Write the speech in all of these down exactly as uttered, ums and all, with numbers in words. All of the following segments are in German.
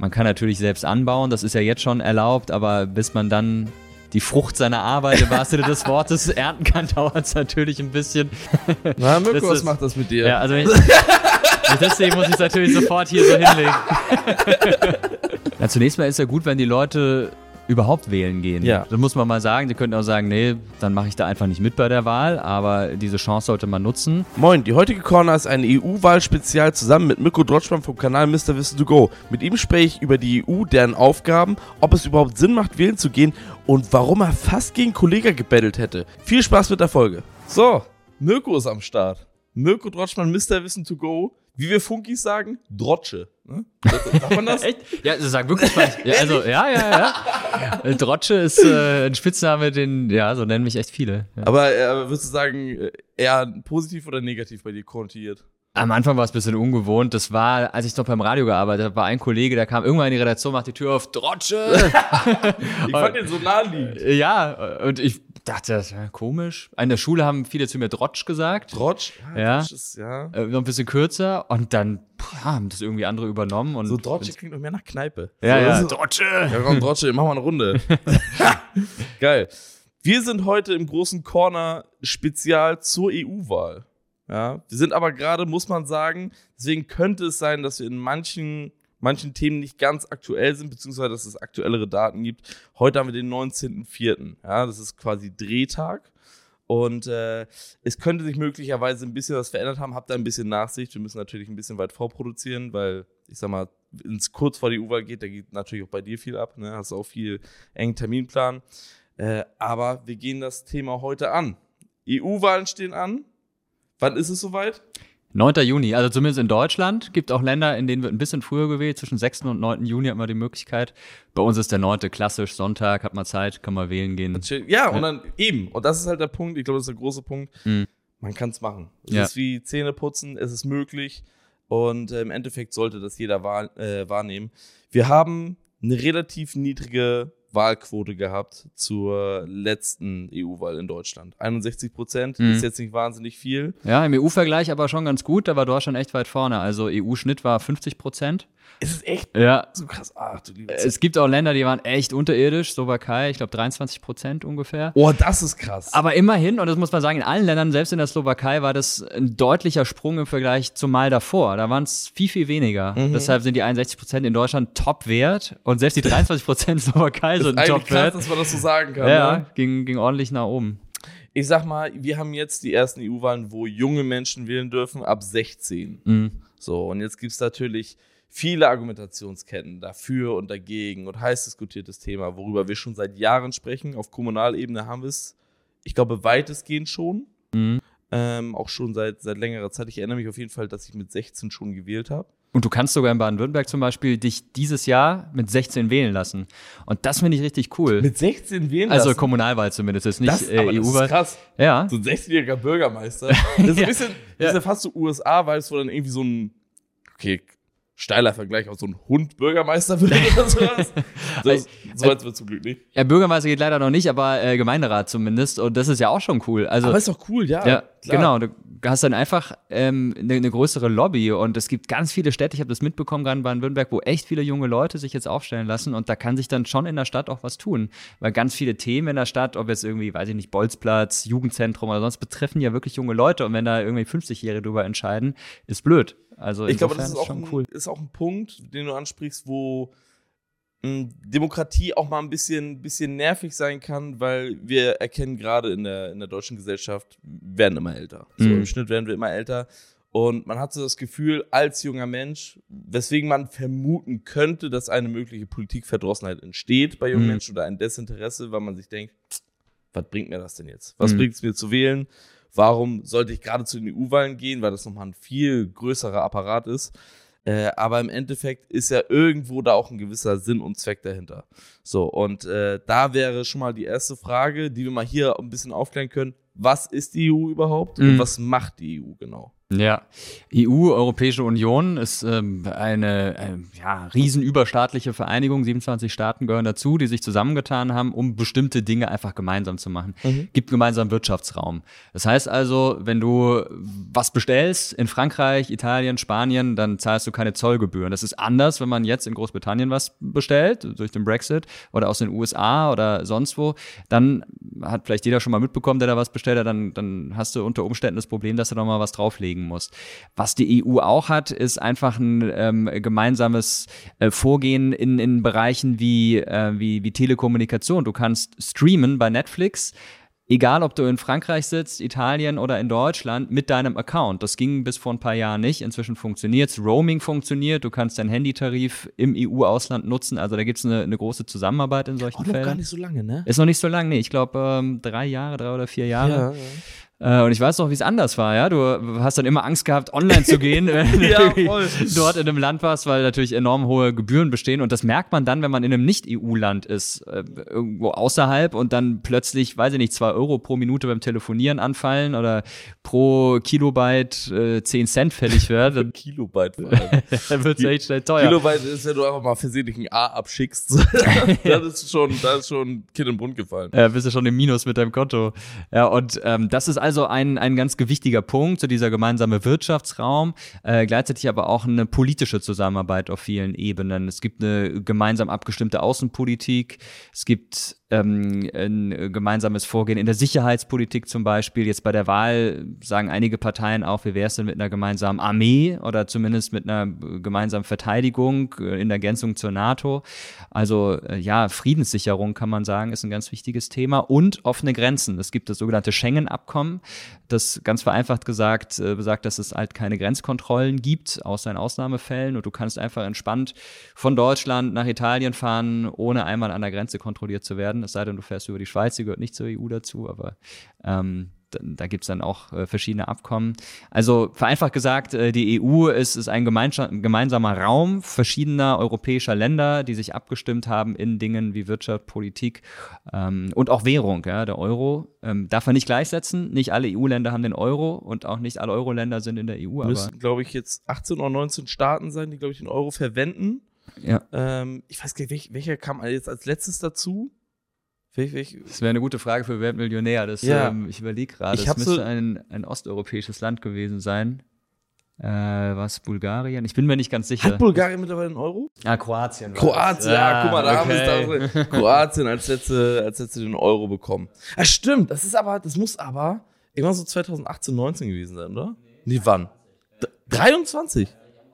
Man kann natürlich selbst anbauen, das ist ja jetzt schon erlaubt, aber bis man dann die Frucht seiner Arbeit im wahrsten Sinne des Wortes ernten kann, dauert es natürlich ein bisschen. Na, Mirko, was macht das mit dir? Ja, also wenn ich, deswegen muss ich es natürlich sofort hier so hinlegen. Ja, zunächst mal ist ja gut, wenn die Leute überhaupt wählen gehen. Ja. Das muss man mal sagen. Sie könnten auch sagen, nee, dann mache ich da einfach nicht mit bei der Wahl, aber diese Chance sollte man nutzen. Moin, die heutige Corner ist eine E U-Wahl-Spezial zusammen mit Mirko Drotschmann vom Kanal Mister Wissen to Go. Mit ihm spreche ich über die E U, deren Aufgaben, ob es überhaupt Sinn macht, wählen zu gehen und warum er fast gegen Kollega gebettelt hätte. Viel Spaß mit der Folge. So, Mirko ist am Start. Mirko Drotschmann, Mister Wissen to Go. Wie wir Funkis sagen, Drotsche. Ne? Sagt man das? Echt? Ja, sie sagen wirklich was. Ja, also, ja, ja, ja. Drotsche ist äh, ein Spitzname, den, ja, so nennen mich echt viele. Ja. Aber äh, würdest du sagen, eher positiv oder negativ bei dir konnotiert? Am Anfang war es ein bisschen ungewohnt. Das war, als ich noch beim Radio gearbeitet habe, war ein Kollege, der kam irgendwann in die Redaktion, macht die Tür auf, Drotsche! Ich fand den so naheliegend. Ja, und ich dachte, das war komisch. In der Schule haben viele zu mir Drotsch gesagt. Drotsch? Ja. ja. Drotsch ist, ja. Äh, noch ein bisschen kürzer. Und dann pff, haben das irgendwie andere übernommen. Und so Drotsche klingt noch mehr nach Kneipe. Ja, so, ja. So, Drotsche! Ja, komm, Drotsche, mach mal eine Runde. Geil. Wir sind heute im großen Corner Spezial zur E U-Wahl. Ja, wir sind aber gerade, muss man sagen, deswegen könnte es sein, dass wir in manchen, manchen Themen nicht ganz aktuell sind, beziehungsweise dass es aktuellere Daten gibt. Heute haben wir den neunzehnten vierten Ja, das ist quasi Drehtag. Und äh, es könnte sich möglicherweise ein bisschen was verändert haben. Habt da ein bisschen Nachsicht. Wir müssen natürlich ein bisschen weit vorproduzieren, weil, ich sag mal, wenn es kurz vor die U-Wahl geht, da geht natürlich auch bei dir viel ab. Ne? Hast auch viel engen Terminplan. Äh, aber wir gehen das Thema heute an. E U-Wahlen stehen an. Wann ist es soweit? neunter Juni, also zumindest in Deutschland. Gibt auch Länder, in denen wird ein bisschen früher gewählt. Zwischen sechsten und neunten Juni hat man die Möglichkeit. Bei uns ist der neunte klassisch, Sonntag, hat man Zeit, kann man wählen gehen. Ja, und dann eben. Und das ist halt der Punkt, ich glaube, das ist der große Punkt. Mhm. Man kann es machen. Es ja. ist wie Zähne putzen, es ist möglich. Und äh, im Endeffekt sollte das jeder wahr, äh, wahrnehmen. Wir haben eine relativ niedrige Wahlquote gehabt zur letzten E U-Wahl in Deutschland. einundsechzig Prozent mhm. ist jetzt nicht wahnsinnig viel. Ja, im E U-Vergleich aber schon ganz gut, da war Deutschland echt weit vorne. Also E U-Schnitt war fünfzig Prozent. Ist es echt ja. so krass? Ach, du liebe Zeit. Es gibt auch Länder, die waren echt unterirdisch, Slowakei, ich glaube dreiundzwanzig Prozent ungefähr. Oh, das ist krass. Aber immerhin, und das muss man sagen, in allen Ländern, selbst in der Slowakei, war das ein deutlicher Sprung im Vergleich zum Mal davor. Da waren es viel, viel weniger. Mhm. Deshalb sind die einundsechzig Prozent in Deutschland Top-Wert und selbst die dreiundzwanzig Prozent Slowakei sind Top-Wert. Krass, dass man das so sagen kann. Ja, ne? ging, ging ordentlich nach oben. Ich sag mal, wir haben jetzt die ersten E U-Wahlen, wo junge Menschen wählen dürfen, ab sechzehn. Mhm. So, und jetzt gibt es natürlich viele Argumentationsketten dafür und dagegen und heiß diskutiertes Thema, worüber wir schon seit Jahren sprechen. Auf Kommunalebene haben wir es, ich glaube, weitestgehend schon. Mhm. Ähm, auch schon seit, seit längerer Zeit. Ich erinnere mich auf jeden Fall, dass ich mit sechzehn schon gewählt habe. Und du kannst sogar in Baden-Württemberg zum Beispiel dich dieses Jahr mit sechzehn wählen lassen. Und das finde ich richtig cool. Mit sechzehn wählen lassen? Also Kommunalwahl zumindest, ist nicht das, äh, aber E U-Wahl. Das ist krass. Ja. So ein sechzehnjähriger Bürgermeister. Das ist ein bisschen, das ist ja fast so U S A-Vibes, wo dann irgendwie so ein, okay, steiler Vergleich, auch so ein Hund Bürgermeister wird oder sowas. So, so weit wird zum Glück nicht. Ja, Bürgermeister geht leider noch nicht, aber äh, Gemeinderat zumindest. Und das ist ja auch schon cool. Also, aber ist doch cool, ja. Ja, klar. Genau. Du hast dann einfach ähm, eine, eine größere Lobby. Und es gibt ganz viele Städte, ich habe das mitbekommen, gerade in Baden-Württemberg, wo echt viele junge Leute sich jetzt aufstellen lassen. Und da kann sich dann schon in der Stadt auch was tun. Weil ganz viele Themen in der Stadt, ob jetzt irgendwie, weiß ich nicht, Bolzplatz, Jugendzentrum oder sonst, betreffen ja wirklich junge Leute. Und wenn da irgendwie fünfzigjährige drüber entscheiden, ist blöd. Also ich glaube, das ist, ist auch schon ein, cool. ist auch ein Punkt, den du ansprichst, wo mh, Demokratie auch mal ein bisschen, bisschen nervig sein kann, weil wir erkennen gerade in der, in der deutschen Gesellschaft, wir werden immer älter. So, mhm. im Schnitt werden wir immer älter. Und man hat so das Gefühl, als junger Mensch, weswegen man vermuten könnte, dass eine mögliche Politikverdrossenheit entsteht bei jungen mhm. Menschen oder ein Desinteresse, weil man sich denkt, was bringt mir das denn jetzt? Was mhm. bringt es mir zu wählen? Warum sollte ich gerade zu den E U-Wahlen gehen, weil das nochmal ein viel größerer Apparat ist. Äh, aber im Endeffekt ist ja irgendwo da auch ein gewisser Sinn und Zweck dahinter. So, und äh, da wäre schon mal die erste Frage, die wir mal hier ein bisschen aufklären können. Was ist die E U überhaupt mhm. und was macht die E U genau? Ja, E U, Europäische Union, ist ähm, eine äh, ja, riesenüberstaatliche Vereinigung. siebenundzwanzig Staaten gehören dazu, die sich zusammengetan haben, um bestimmte Dinge einfach gemeinsam zu machen. Mhm. Gibt gemeinsamen Wirtschaftsraum. Das heißt also, wenn du was bestellst in Frankreich, Italien, Spanien, dann zahlst du keine Zollgebühren. Das ist anders, wenn man jetzt in Großbritannien was bestellt, durch den Brexit oder aus den U S A oder sonst wo. Dann hat vielleicht jeder schon mal mitbekommen, der da was bestellt hat, dann, dann hast du unter Umständen das Problem, dass du noch mal was drauflegen musst. Was die E U auch hat, ist einfach ein ähm, gemeinsames äh, Vorgehen in, in Bereichen wie, äh, wie, wie Telekommunikation. Du kannst streamen bei Netflix, egal ob du in Frankreich sitzt, Italien oder in Deutschland, mit deinem Account. Das ging bis vor ein paar Jahren nicht. Inzwischen funktioniert's. Roaming funktioniert. Du kannst deinen Handytarif im E U-Ausland nutzen. Also da gibt's eine, eine große Zusammenarbeit in solchen oh, noch Fällen. Gar nicht so lange, ne? Ist noch nicht so lange, nee. Ich glaube ähm, drei Jahre, drei oder vier Jahre. Ja, ja. Und ich weiß noch, wie es anders war, ja. Du hast dann immer Angst gehabt, online zu gehen, wenn ja, du voll. dort in einem Land warst, weil natürlich enorm hohe Gebühren bestehen. Und das merkt man dann, wenn man in einem Nicht-E U-Land ist, äh, irgendwo außerhalb und dann plötzlich, weiß ich nicht, zwei Euro pro Minute beim Telefonieren anfallen oder pro Kilobyte äh, zehn Cent fällig wird. Dann Kilobyte vor allem. Dann wird es echt schnell teuer. Kilobyte ist, wenn du einfach mal versehentlich ein A abschickst. das ist schon, das ist schon Kind in den Bund gefallen. Ja, bist du schon im Minus mit deinem Konto. Ja, und ähm, das ist also ein, ein ganz gewichtiger Punkt, so dieser gemeinsame Wirtschaftsraum, äh, gleichzeitig aber auch eine politische Zusammenarbeit auf vielen Ebenen. Es gibt eine gemeinsam abgestimmte Außenpolitik, es gibt ähm, ein gemeinsames Vorgehen in der Sicherheitspolitik zum Beispiel. Jetzt bei der Wahl sagen einige Parteien auch, wie wäre es denn mit einer gemeinsamen Armee oder zumindest mit einer gemeinsamen Verteidigung in Ergänzung zur NATO. Also äh, ja, Friedenssicherung kann man sagen, ist ein ganz wichtiges Thema und offene Grenzen. Es gibt das sogenannte Schengen-Abkommen, das ganz vereinfacht gesagt äh, besagt, dass es halt keine Grenzkontrollen gibt, außer in Ausnahmefällen und du kannst einfach entspannt von Deutschland nach Italien fahren, ohne einmal an der Grenze kontrolliert zu werden. Es sei denn, du fährst über die Schweiz, die gehört nicht zur E U dazu, aber ähm, da, da gibt es dann auch äh, verschiedene Abkommen. Also vereinfacht gesagt, äh, die E U ist, ist ein gemeinsamer Raum verschiedener europäischer Länder, die sich abgestimmt haben in Dingen wie Wirtschaft, Politik ähm, und auch Währung. Ja, der Euro ähm, darf man nicht gleichsetzen. Nicht alle E U-Länder haben den Euro und auch nicht alle Euro-Länder sind in der E U. Es müssen, glaube ich, jetzt achtzehn oder neunzehn Staaten sein, die, glaube ich, den Euro verwenden. Ja. Ähm, ich weiß gar nicht, welcher, welcher kam jetzt als letztes dazu? Welch, welch? Das wäre eine gute Frage für Wer wird Millionär. Das, ja. ähm, ich überlege gerade, es müsste so ein, ein osteuropäisches Land gewesen sein. Äh, was, Bulgarien? Ich bin mir nicht ganz sicher. Hat Bulgarien mittlerweile einen Euro? Ah, Kroatien. Kroatien, ja, ah, guck mal, da okay. haben wir es da. Kroatien als letzte, als letzte den Euro bekommen. Ah, stimmt, das ist aber, das muss aber irgendwann so zwanzig achtzehn, neunzehn gewesen sein, oder? Nee, wann? dreiundzwanzig?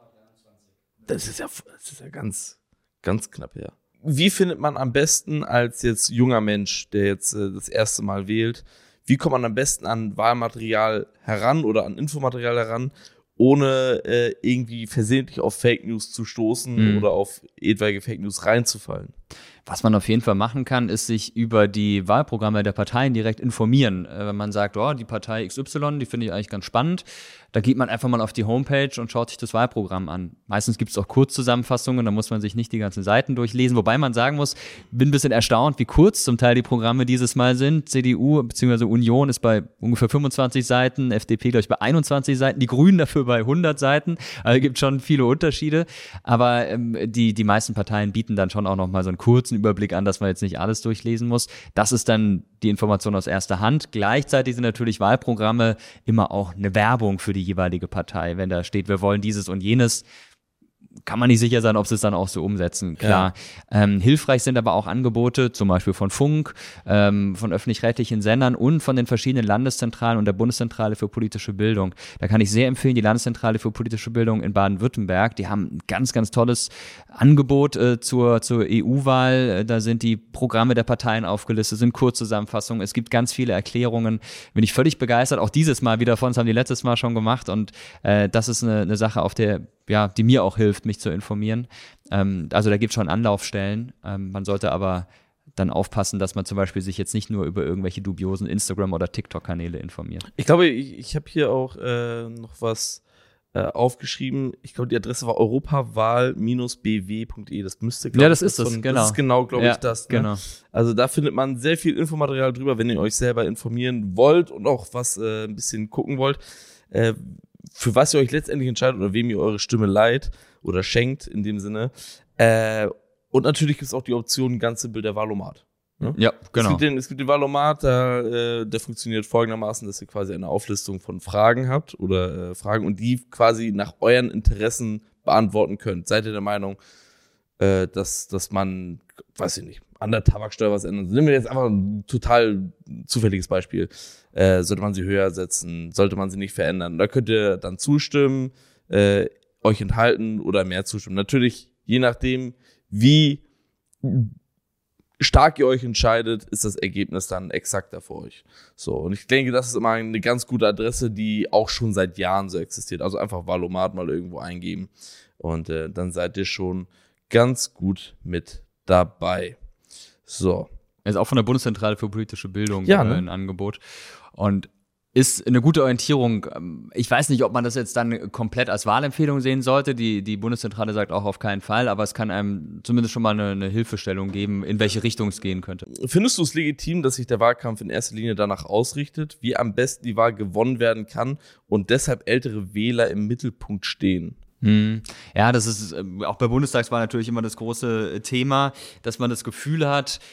Das ist ja, das ist ja ganz, ganz knapp her. Wie findet man am besten als jetzt junger Mensch, der jetzt äh, das erste Mal wählt, wie kommt man am besten an Wahlmaterial heran oder an Infomaterial heran, ohne äh, irgendwie versehentlich auf Fake News zu stoßen mhm. oder auf etwaige Fake News reinzufallen? Was man auf jeden Fall machen kann, ist sich über die Wahlprogramme der Parteien direkt informieren. Äh, wenn man sagt, oh, die Partei X Y, die finde ich eigentlich ganz spannend, da geht man einfach mal auf die Homepage und schaut sich das Wahlprogramm an. Meistens gibt es auch Kurzzusammenfassungen, da muss man sich nicht die ganzen Seiten durchlesen. Wobei man sagen muss, bin ein bisschen erstaunt, wie kurz zum Teil die Programme dieses Mal sind. C D U bzw. Union ist bei ungefähr fünfundzwanzig Seiten, F D P, glaube ich, bei einundzwanzig Seiten, die Grünen dafür bei hundert Seiten. Also gibt schon viele Unterschiede. Aber ähm, die, die meisten Parteien bieten dann schon auch noch mal so einen kurzen Überblick an, dass man jetzt nicht alles durchlesen muss. Das ist dann die Information aus erster Hand. Gleichzeitig sind natürlich Wahlprogramme immer auch eine Werbung für die jeweilige Partei. Wenn da steht, wir wollen dieses und jenes, kann man nicht sicher sein, ob sie es dann auch so umsetzen. Klar. Ja. Ähm, hilfreich sind aber auch Angebote, zum Beispiel von Funk, ähm, von öffentlich-rechtlichen Sendern und von den verschiedenen Landeszentralen und der Bundeszentrale für politische Bildung. Da kann ich sehr empfehlen, die Landeszentrale für politische Bildung in Baden-Württemberg. Die haben ein ganz, ganz tolles Angebot äh, zur, zur E U-Wahl. Da sind die Programme der Parteien aufgelistet, sind Kurzzusammenfassungen. Es gibt ganz viele Erklärungen. Bin ich völlig begeistert. Auch dieses Mal wieder von, das haben die letztes Mal schon gemacht. Und äh, das ist eine, eine Sache, auf der ja, die mir auch hilft, mich zu informieren. Ähm, also da gibt es schon Anlaufstellen. Ähm, man sollte aber dann aufpassen, dass man zum Beispiel sich jetzt nicht nur über irgendwelche dubiosen Instagram- oder TikTok-Kanäle informiert. Ich glaube, ich, ich habe hier auch äh, noch was äh, aufgeschrieben. Ich glaube, die Adresse war europawahl Bindestrich b w punkt d e. Das müsste, glaube ja, das ich, ist das, von, genau. Das ist genau, glaube ja, ich, das. Ne? Genau. Also da findet man sehr viel Infomaterial drüber, wenn ihr euch selber informieren wollt und auch was äh, ein bisschen gucken wollt. Äh, für was ihr euch letztendlich entscheidet oder wem ihr eure Stimme leiht oder schenkt in dem Sinne. Äh, und natürlich gibt es auch die Option ganz simpel der Wahlomat. Ne? Ja, genau. Es gibt den, es gibt den Wahlomat, da, äh, der funktioniert folgendermaßen, dass ihr quasi eine Auflistung von Fragen habt oder äh, Fragen und die quasi nach euren Interessen beantworten könnt. Seid ihr der Meinung, äh, dass, dass man, weiß ich nicht, an der Tabaksteuer was ändern? Nehmen wir jetzt einfach ein total zufälliges Beispiel. Äh, sollte man sie höher setzen? Sollte man sie nicht verändern? Da könnt ihr dann zustimmen, äh, euch enthalten oder mehr zustimmen. Natürlich, je nachdem, wie stark ihr euch entscheidet, ist das Ergebnis dann exakter für euch. So, und ich denke, das ist immer eine ganz gute Adresse, die auch schon seit Jahren so existiert. Also einfach Wahlomat mal irgendwo eingeben und äh, dann seid ihr schon ganz gut mit dabei. So. Er ist auch von der Bundeszentrale für politische Bildung ja, ne? äh, ein Angebot und ist eine gute Orientierung. Ich weiß nicht, ob man das jetzt dann komplett als Wahlempfehlung sehen sollte. Die, die Bundeszentrale sagt auch auf keinen Fall, aber es kann einem zumindest schon mal eine, eine Hilfestellung geben, in welche Richtung es gehen könnte. Findest du es legitim, dass sich der Wahlkampf in erster Linie danach ausrichtet, wie am besten die Wahl gewonnen werden kann und deshalb ältere Wähler im Mittelpunkt stehen? Hm. Ja, das ist auch bei Bundestagswahlen natürlich immer das große Thema, dass man das Gefühl hat,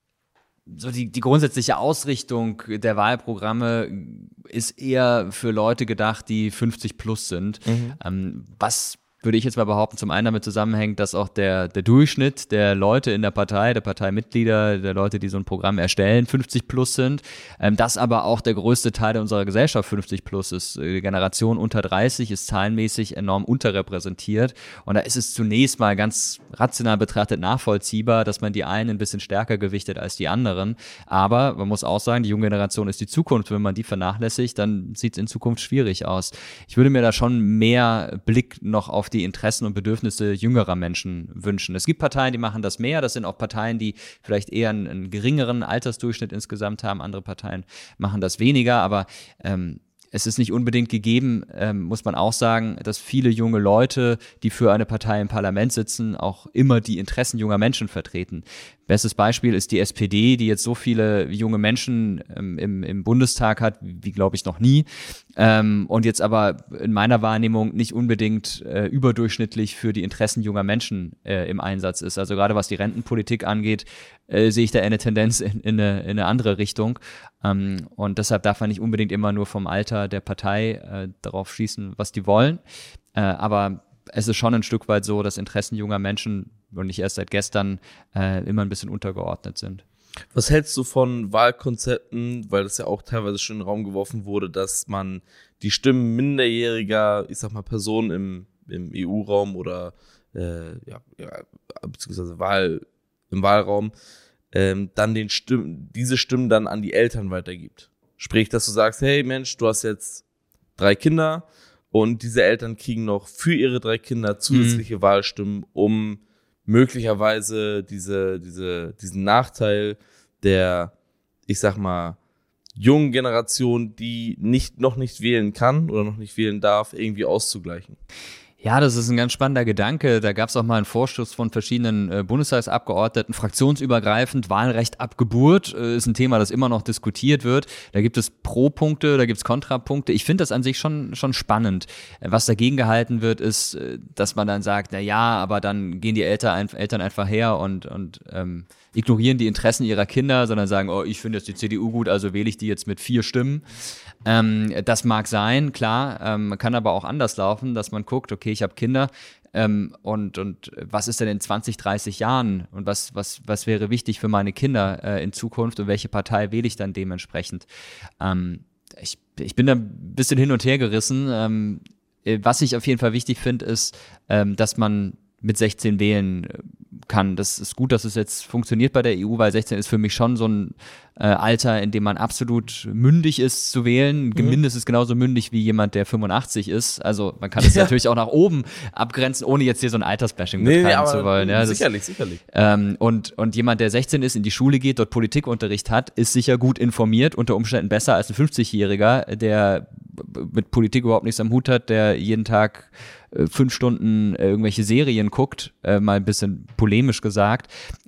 so die, die grundsätzliche Ausrichtung der Wahlprogramme ist eher für Leute gedacht, die fünfzig plus sind. Mhm. Ähm, was würde ich jetzt mal behaupten, zum einen damit zusammenhängt, dass auch der, der Durchschnitt der Leute in der Partei, der Parteimitglieder, der Leute, die so ein Programm erstellen, fünfzig plus sind. Ähm, dass aber auch der größte Teil unserer Gesellschaft fünfzig plus ist. Die Generation unter dreißig ist zahlenmäßig enorm unterrepräsentiert. Und da ist es zunächst mal ganz rational betrachtet nachvollziehbar, dass man die einen ein bisschen stärker gewichtet als die anderen. Aber man muss auch sagen, die junge Generation ist die Zukunft. Wenn man die vernachlässigt, dann sieht es in Zukunft schwierig aus. Ich würde mir da schon mehr Blick noch auf die Interessen und Bedürfnisse jüngerer Menschen wünschen. Es gibt Parteien, die machen das mehr. Das sind auch Parteien, die vielleicht eher einen, einen geringeren Altersdurchschnitt insgesamt haben. Andere Parteien machen das weniger, aber ähm, es ist nicht unbedingt gegeben, ähm, muss man auch sagen, dass viele junge Leute, die für eine Partei im Parlament sitzen, auch immer die Interessen junger Menschen vertreten. Bestes Beispiel ist die S P D, die jetzt so viele junge Menschen ähm, im, im Bundestag hat, wie glaube ich noch nie, ähm, und jetzt aber in meiner Wahrnehmung nicht unbedingt äh, überdurchschnittlich für die Interessen junger Menschen äh, im Einsatz ist. Also gerade was die Rentenpolitik angeht, äh, sehe ich da eine Tendenz in, in, eine, in eine andere Richtung. Ähm, und deshalb darf man nicht unbedingt immer nur vom Alter der Partei äh, darauf schließen, was die wollen. Äh, aber es ist schon ein Stück weit so, dass Interessen junger Menschen und nicht erst seit gestern äh, immer ein bisschen untergeordnet sind. Was hältst du von Wahlkonzepten, weil das ja auch teilweise schon in den Raum geworfen wurde, dass man die Stimmen minderjähriger, ich sag mal, Personen im, im E U-Raum oder äh, ja, ja, beziehungsweise Wahl, im Wahlraum ähm, dann den Stimmen, diese Stimmen dann an die Eltern weitergibt? Sprich, dass du sagst, hey Mensch, du hast jetzt drei Kinder und diese Eltern kriegen noch für ihre drei Kinder zusätzliche mhm. Wahlstimmen, um möglicherweise diese, diese, diesen Nachteil der, ich sag mal, jungen Generation, die nicht, noch nicht wählen kann oder noch nicht wählen darf, irgendwie auszugleichen. Ja, das ist ein ganz spannender Gedanke. Da gab es auch mal einen Vorstoß von verschiedenen äh, Bundestagsabgeordneten, fraktionsübergreifend, Wahlrecht ab Geburt, äh, ist ein Thema, das immer noch diskutiert wird. Da gibt es Pro-Punkte, da gibt es Kontrapunkte. Ich finde das an sich schon schon spannend. Äh, was dagegen gehalten wird, ist, äh, dass man dann sagt, na ja, aber dann gehen die Eltern, ein, Eltern einfach her und und ähm, ignorieren die Interessen ihrer Kinder, sondern sagen, oh, ich finde jetzt die C D U gut, also wähle ich die jetzt mit vier Stimmen. Ähm, das mag sein, klar, ähm, kann aber auch anders laufen, dass man guckt, okay, ich habe Kinder ähm, und und was ist denn in zwanzig, dreißig Jahren und was was was wäre wichtig für meine Kinder äh, in Zukunft und welche Partei wähle ich dann dementsprechend? Ähm, ich, ich bin da ein bisschen hin und her gerissen. Ähm, was ich auf jeden Fall wichtig finde, ist, ähm, dass man mit sechzehn wählen kann. Das ist gut, dass es jetzt funktioniert bei der E U, weil sechzehn ist für mich schon so ein äh, Alter, in dem man absolut mündig ist zu wählen. Mhm. Mindestens genauso mündig wie jemand, der fünfundachtzig ist. Also man kann es ja. natürlich auch nach oben abgrenzen, ohne jetzt hier so ein Altersbashing nee, betreiben nee, zu wollen. Ja, das, sicherlich, sicherlich. Ähm, und, und jemand, der sechzehn ist, in die Schule geht, dort Politikunterricht hat, ist sicher gut informiert, unter Umständen besser als ein fünfzigjähriger, der mit Politik überhaupt nichts am Hut hat, der jeden Tag äh, fünf Stunden äh, irgendwelche Serien guckt, äh, mal ein bisschen polemisch gesagt.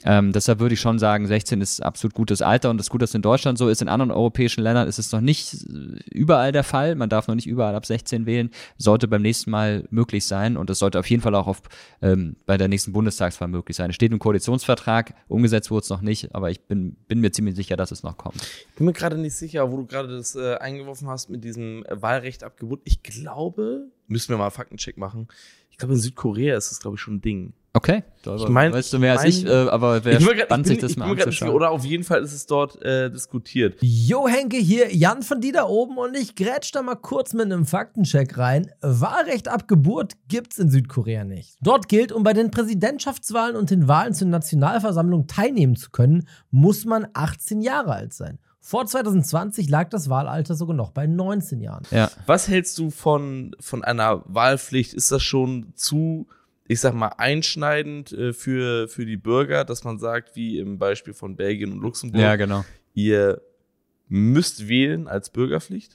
Ähm, deshalb würde ich schon sagen, sechzehn ist absolut gutes Alter und das ist gut, dass es in Deutschland so ist. In anderen europäischen Ländern ist es noch nicht überall der Fall. Man darf noch nicht überall ab sechzehn wählen. Sollte beim nächsten Mal möglich sein und das sollte auf jeden Fall auch auf, ähm, bei der nächsten Bundestagswahl möglich sein. Es steht im Koalitionsvertrag, umgesetzt wurde es noch nicht, aber ich bin, bin mir ziemlich sicher, dass es noch kommt. Ich bin mir gerade nicht sicher, wo du gerade das äh, eingeworfen hast mit diesem äh, Wahlrecht ab Geburt. Ich glaube, müssen wir mal einen Faktencheck machen. Ich glaube, in Südkorea ist das, glaube ich, schon ein Ding. Okay, ich mein, weißt du mehr als ich, äh, aber wäre spannend, sich das mal anzuschauen. Oder auf jeden Fall ist es dort äh, diskutiert. Jo Henke hier, Jan von die da oben und ich grätsch da mal kurz mit einem Faktencheck rein. Wahlrecht ab Geburt gibt's in Südkorea nicht. Dort gilt, um bei den Präsidentschaftswahlen und den Wahlen zur Nationalversammlung teilnehmen zu können, muss man achtzehn Jahre alt sein. Vor zwanzig zwanzig lag das Wahlalter sogar noch bei neunzehn Jahren. Ja. Was hältst du von, von einer Wahlpflicht? Ist das schon zu, ich sag mal, einschneidend äh, für, für die Bürger, dass man sagt, wie im Beispiel von Belgien und Luxemburg, ja, genau. Ihr müsst wählen als Bürgerpflicht?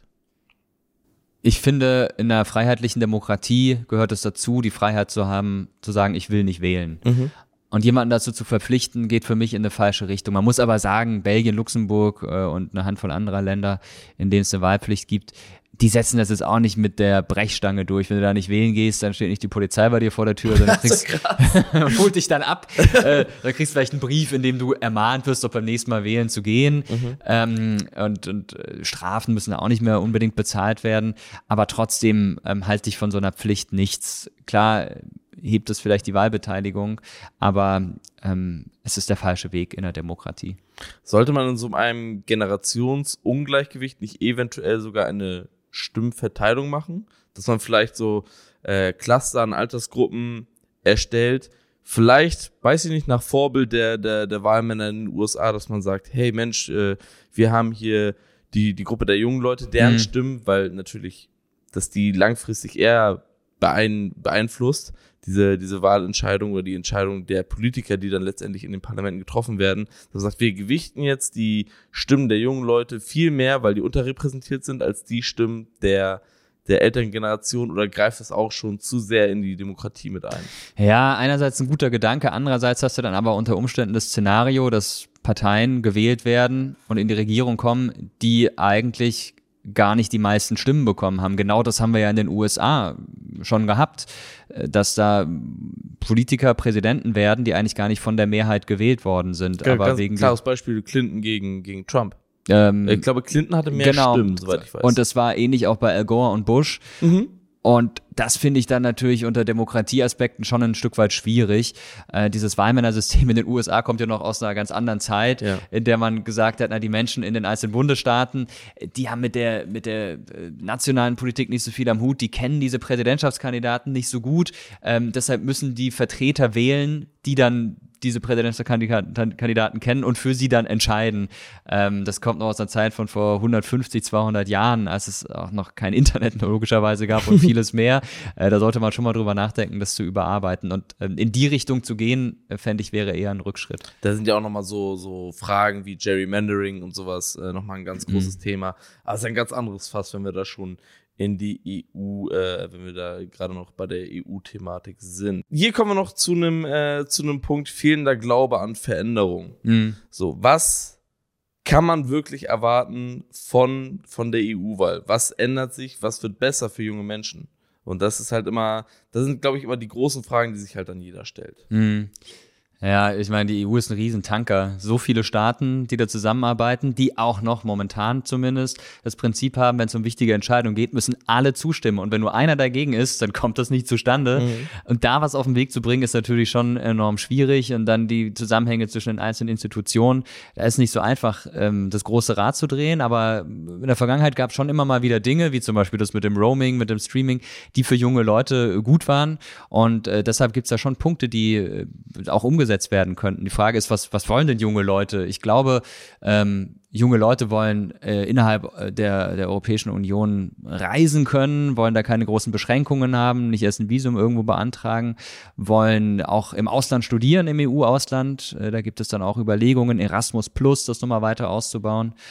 Ich finde, in einer freiheitlichen Demokratie gehört es dazu, die Freiheit zu haben, zu sagen, ich will nicht wählen. Mhm. Und jemanden dazu zu verpflichten, geht für mich in eine falsche Richtung. Man muss aber sagen, Belgien, Luxemburg äh, und eine Handvoll anderer Länder, in denen es eine Wahlpflicht gibt, die setzen das jetzt auch nicht mit der Brechstange durch. Wenn du da nicht wählen gehst, dann steht nicht die Polizei bei dir vor der Tür, sondern kriegst, holt dich dann ab. äh, dann kriegst du vielleicht einen Brief, in dem du ermahnt wirst, doch beim nächsten Mal wählen zu gehen. Mhm. Ähm, und, und Strafen müssen auch nicht mehr unbedingt bezahlt werden. Aber trotzdem ähm, halte ich von so einer Pflicht nichts. Klar hebt es vielleicht die Wahlbeteiligung, aber ähm, es ist der falsche Weg in der Demokratie. Sollte man in so einem Generationsungleichgewicht nicht eventuell sogar eine Stimmverteilung machen, dass man vielleicht so äh, Cluster an Altersgruppen erstellt, vielleicht, weiß ich nicht, nach Vorbild der, der, der Wahlmänner in den U S A, dass man sagt, hey Mensch, äh, wir haben hier die, die Gruppe der jungen Leute, deren mhm. Stimmen, weil natürlich, dass die langfristig eher beein, beeinflusst, diese, diese Wahlentscheidung oder die Entscheidung der Politiker, die dann letztendlich in den Parlamenten getroffen werden. Das sagt, wir gewichten jetzt die Stimmen der jungen Leute viel mehr, weil die unterrepräsentiert sind, als die Stimmen der, der älteren Generation, oder greift das auch schon zu sehr in die Demokratie mit ein? Ja, einerseits ein guter Gedanke, andererseits hast du dann aber unter Umständen das Szenario, dass Parteien gewählt werden und in die Regierung kommen, die eigentlich gar nicht die meisten Stimmen bekommen haben. Genau das haben wir ja in den U S A schon gehabt, dass da Politiker Präsidenten werden, die eigentlich gar nicht von der Mehrheit gewählt worden sind. Ja, aber ganz wegen klares Beispiel Clinton gegen, gegen Trump. Ähm, ich glaube, Clinton hatte mehr genau, Stimmen, soweit ich weiß. Und das war ähnlich auch bei Al Gore und Bush. Mhm. Und das finde ich dann natürlich unter Demokratieaspekten schon ein Stück weit schwierig. Äh, dieses Wahlmännersystem in den U S A kommt ja noch aus einer ganz anderen Zeit, ja. in der man gesagt hat, na, die Menschen in den einzelnen Bundesstaaten, die haben mit der, mit der äh, nationalen Politik nicht so viel am Hut, die kennen diese Präsidentschaftskandidaten nicht so gut. Ähm, deshalb müssen die Vertreter wählen, die dann diese Präsidentschaftskandidaten kennen und für sie dann entscheiden. Ähm, das kommt noch aus einer Zeit von vor hundertfünfzig, zweihundert Jahren, als es auch noch kein Internet logischerweise gab und vieles mehr. Äh, da sollte man schon mal drüber nachdenken, das zu überarbeiten. Und ähm, in die Richtung zu gehen, äh, fände ich, wäre eher ein Rückschritt. Da sind ja auch nochmal so, so Fragen wie Gerrymandering und sowas äh, nochmal ein ganz großes mhm. Thema. Aber es ist ein ganz anderes Fass, wenn wir da schon in die E U, äh, wenn wir da gerade noch bei der E U-Thematik sind. Hier kommen wir noch zu einem äh, zu einem Punkt fehlender Glaube an Veränderung. Mhm. So, was kann man wirklich erwarten von, von der E U-Wahl? Was ändert sich? Was wird besser für junge Menschen? Und das ist halt immer, das sind, glaube ich, immer die großen Fragen, die sich halt dann jeder stellt. Mhm. Ja, ich meine, die E U ist ein Riesentanker. So viele Staaten, die da zusammenarbeiten, die auch noch momentan zumindest das Prinzip haben, wenn es um wichtige Entscheidungen geht, müssen alle zustimmen. Und wenn nur einer dagegen ist, dann kommt das nicht zustande. Mhm. Und da was auf den Weg zu bringen, ist natürlich schon enorm schwierig. Und dann die Zusammenhänge zwischen den einzelnen Institutionen, da ist nicht so einfach, das große Rad zu drehen. Aber in der Vergangenheit gab es schon immer mal wieder Dinge, wie zum Beispiel das mit dem Roaming, mit dem Streaming, die für junge Leute gut waren. Und deshalb gibt es da schon Punkte, die auch umgesetzt werden könnten. Die Frage ist, was, was wollen denn junge Leute? Ich glaube, ähm, junge Leute wollen äh, innerhalb der, der Europäischen Union reisen können, wollen da keine großen Beschränkungen haben, nicht erst ein Visum irgendwo beantragen, wollen auch im Ausland studieren, im E U-Ausland. Äh, da gibt es dann auch Überlegungen, Erasmus Plus, das nochmal weiter auszubauen.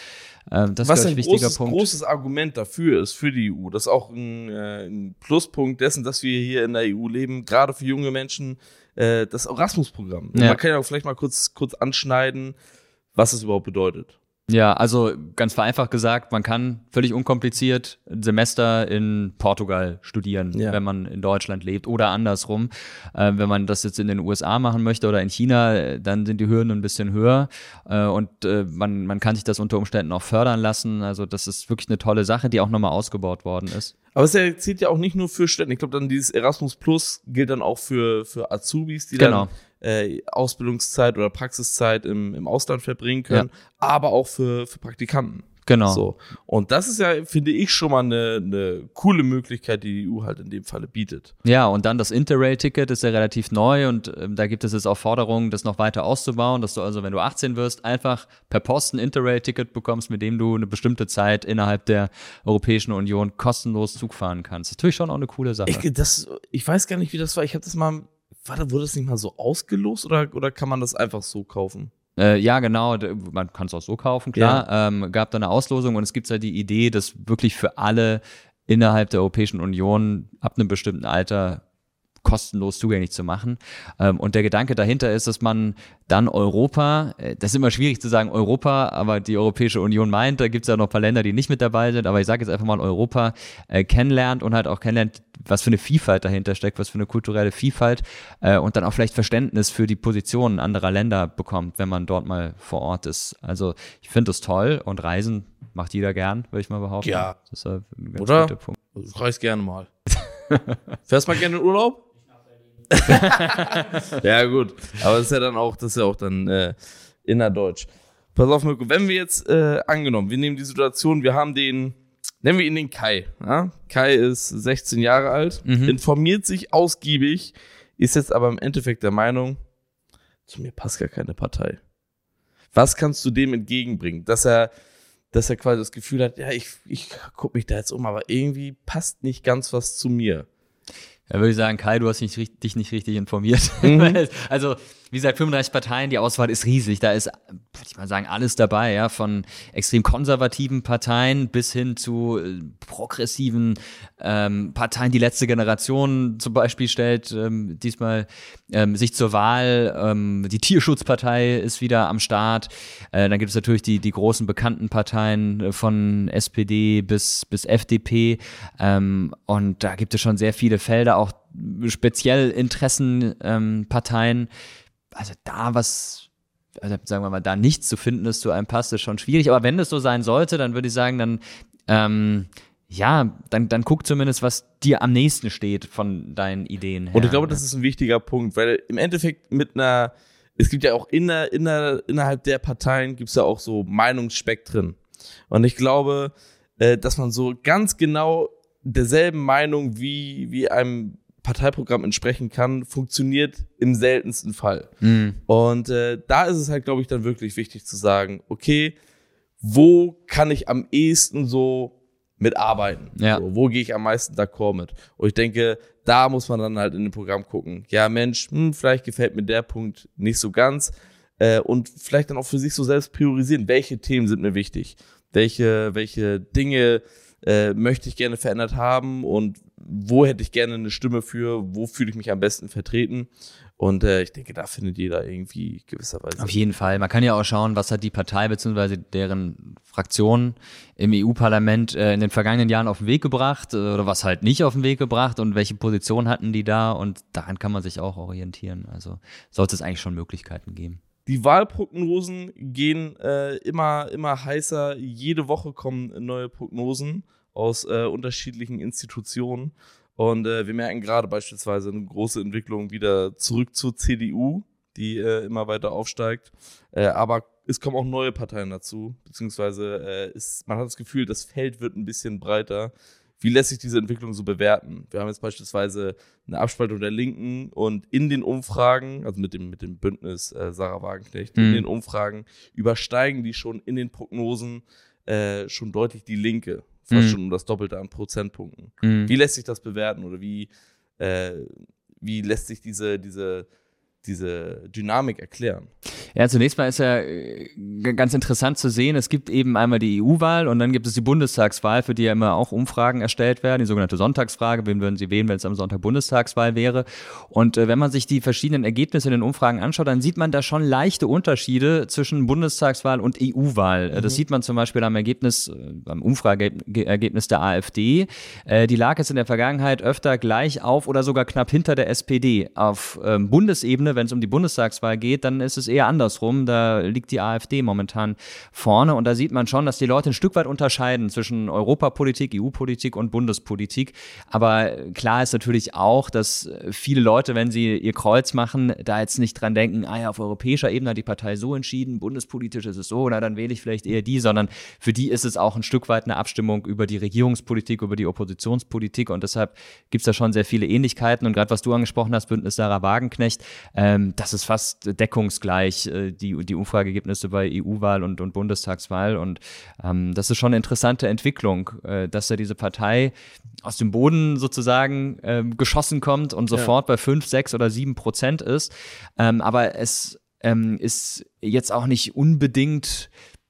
Ähm, das Was ist ein ein wichtiger großes, Punkt. großes Argument dafür ist, für die E U. Das ist auch ein, äh, ein Pluspunkt dessen, dass wir hier in der E U leben, gerade für junge Menschen, äh, das Erasmus-Programm. Und Ja. man kann ja auch vielleicht mal kurz, kurz anschneiden, was es überhaupt bedeutet. Ja, also ganz vereinfacht gesagt, man kann völlig unkompliziert ein Semester in Portugal studieren, Ja. wenn man in Deutschland lebt oder andersrum. Äh, wenn man das jetzt in den U S A machen möchte oder in China, äh, dann sind die Hürden ein bisschen höher äh, und äh, man, man kann sich das unter Umständen auch fördern lassen. Also das ist wirklich eine tolle Sache, die auch nochmal ausgebaut worden ist. Aber es zählt ja auch nicht nur für Studenten. Ich glaube, dann dieses Erasmus Plus gilt dann auch für, für Azubis, die Genau. dann äh, Ausbildungszeit oder Praxiszeit im, im Ausland verbringen können, aber auch für, für Praktikanten. Genau. So. Und das ist ja, finde ich, schon mal eine, eine coole Möglichkeit, die die E U halt in dem Falle bietet. Ja, und dann das Interrail-Ticket ist ja relativ neu und ähm, da gibt es jetzt auch Forderungen, das noch weiter auszubauen, dass du also, wenn du achtzehn wirst, einfach per Post ein Interrail-Ticket bekommst, mit dem du eine bestimmte Zeit innerhalb der Europäischen Union kostenlos Zug fahren kannst. Das ist natürlich schon auch eine coole Sache. Ich, das, ich weiß gar nicht, wie das war. Ich habe das mal, warte, wurde das nicht mal so ausgelost oder, oder kann man das einfach so kaufen? Äh, ja, genau, d- man kann es auch so kaufen, klar. Ähm, gab da eine Auslosung und es gibt ja die Idee, dass wirklich für alle innerhalb der Europäischen Union ab einem bestimmten Alter kostenlos zugänglich zu machen. Ähm, und der Gedanke dahinter ist, dass man dann Europa, äh, das ist immer schwierig zu sagen Europa, aber die Europäische Union meint, da gibt es ja noch ein paar Länder, die nicht mit dabei sind, aber ich sage jetzt einfach mal Europa, äh, kennenlernt und halt auch kennenlernt, was für eine Vielfalt dahinter steckt, was für eine kulturelle Vielfalt äh, und dann auch vielleicht Verständnis für die Positionen anderer Länder bekommt, wenn man dort mal vor Ort ist. Also ich finde das toll und Reisen macht jeder gern, würde ich mal behaupten. Ja. Das ist ein ganz Oder? guter Punkt. Ich reise gerne mal. Fährst mal gerne in Urlaub? Ja, gut. Aber das ist ja dann auch, das ist ja auch dann äh, innerdeutsch. Pass auf, Mirko, wenn wir jetzt äh, angenommen, wir nehmen die Situation, wir haben den, nennen wir ihn den Kai. Ja? Kai ist sechzehn Jahre alt, Mhm. informiert sich ausgiebig, ist jetzt aber im Endeffekt der Meinung, zu mir passt gar keine Partei. Was kannst du dem entgegenbringen? Dass er, dass er quasi das Gefühl hat, ja, ich, ich gucke mich da jetzt um, aber irgendwie passt nicht ganz was zu mir. Da würde ich sagen, Kai, du hast nicht, richt- dich nicht richtig informiert. Mhm. Also, wie gesagt, fünfunddreißig Parteien, die Auswahl ist riesig. Da ist, würde ich mal sagen, alles dabei, ja, von extrem konservativen Parteien bis hin zu äh, progressiven ähm, Parteien. Die letzte Generation zum Beispiel stellt ähm, diesmal ähm, sich zur Wahl. Ähm, die Tierschutzpartei ist wieder am Start. Äh, dann gibt es natürlich die, die großen bekannten Parteien äh, von S P D bis, bis F D P. Ähm, und da gibt es schon sehr viele Felder, auch speziell Interessenparteien. Ähm, Parteien. Also da was, also sagen wir mal, da nichts zu finden, das zu einem passt, ist schon schwierig. Aber wenn das so sein sollte, dann würde ich sagen, dann ähm, ja, dann, dann guck zumindest, was dir am nächsten steht von deinen Ideen her. Und ich glaube, das ist ein wichtiger Punkt, weil im Endeffekt mit einer, es gibt ja auch inner, inner, innerhalb der Parteien gibt es ja auch so Meinungsspektren. Und ich glaube, äh, dass man so ganz genau derselben Meinung wie, wie einem Parteiprogramm entsprechen kann, funktioniert im seltensten Fall. Mhm. Und äh, da ist es halt, glaube ich, dann wirklich wichtig zu sagen, okay, wo kann ich am ehesten so mitarbeiten? Ja. So, wo gehe ich am meisten d'accord mit? Und ich denke, da muss man dann halt in dem Programm gucken, ja Mensch, hm, vielleicht gefällt mir der Punkt nicht so ganz äh, und vielleicht dann auch für sich so selbst priorisieren, welche Themen sind mir wichtig, welche, welche Dinge äh, möchte ich gerne verändert haben und wo hätte ich gerne eine Stimme für, wo fühle ich mich am besten vertreten. Und äh, ich denke, da findet jeder irgendwie gewisserweise. Auf jeden Fall. Man kann ja auch schauen, was hat die Partei bzw. deren Fraktion im E U-Parlament äh, in den vergangenen Jahren auf den Weg gebracht äh, oder was halt nicht auf den Weg gebracht und welche Position hatten die da und daran kann man sich auch orientieren. Also sollte es eigentlich schon Möglichkeiten geben. Die Wahlprognosen gehen äh, immer, immer heißer. Jede Woche kommen neue Prognosen aus äh, unterschiedlichen Institutionen. Und äh, wir merken gerade beispielsweise eine große Entwicklung wieder zurück zur C D U, die äh, immer weiter aufsteigt. Äh, aber es kommen auch neue Parteien dazu, beziehungsweise äh, ist, man hat das Gefühl, das Feld wird ein bisschen breiter. Wie lässt sich diese Entwicklung so bewerten? Wir haben jetzt beispielsweise eine Abspaltung der Linken und in den Umfragen, also mit dem, mit dem Bündnis äh, Sarah Wagenknecht, Mhm. in den Umfragen übersteigen die schon in den Prognosen äh, schon deutlich die Linke. Fast Mhm. schon um das Doppelte an Prozentpunkten. Mhm. Wie lässt sich das bewerten oder wie, äh, wie lässt sich diese, diese diese Dynamik erklären? Ja, zunächst mal ist ja äh, ganz interessant zu sehen, es gibt eben einmal die E U-Wahl und dann gibt es die Bundestagswahl, für die ja immer auch Umfragen erstellt werden, die sogenannte Sonntagsfrage, wen würden Sie wählen, wenn es am Sonntag Bundestagswahl wäre. Und äh, wenn man sich die verschiedenen Ergebnisse in den Umfragen anschaut, dann sieht man da schon leichte Unterschiede zwischen Bundestagswahl und E U-Wahl. Mhm. Das sieht man zum Beispiel am Ergebnis, äh, am Umfrageergebnis der AfD. Äh, die lag jetzt in der Vergangenheit öfter gleich auf oder sogar knapp hinter der S P D. Auf ähm, Bundesebene, wenn es um die Bundestagswahl geht, dann ist es eher andersrum. Da liegt die AfD momentan vorne und da sieht man schon, dass die Leute ein Stück weit unterscheiden zwischen Europapolitik, E U-Politik und Bundespolitik. Aber klar ist natürlich auch, dass viele Leute, wenn sie ihr Kreuz machen, da jetzt nicht dran denken, ah ja, auf europäischer Ebene hat die Partei so entschieden, bundespolitisch ist es so, na dann wähle ich vielleicht eher die, sondern für die ist es auch ein Stück weit eine Abstimmung über die Regierungspolitik, über die Oppositionspolitik und deshalb gibt es da schon sehr viele Ähnlichkeiten und gerade was du angesprochen hast, Bündnis Sarah Wagenknecht, ähm, das ist fast deckungsgleich, äh, die, die Umfrageergebnisse bei E U-Wahl und, und Bundestagswahl und ähm, das ist schon eine interessante Entwicklung, äh, dass da diese Partei aus dem Boden sozusagen äh, geschossen kommt und sofort ja. bei fünf, sechs oder sieben Prozent ist, ähm, aber es ähm, ist jetzt auch nicht unbedingt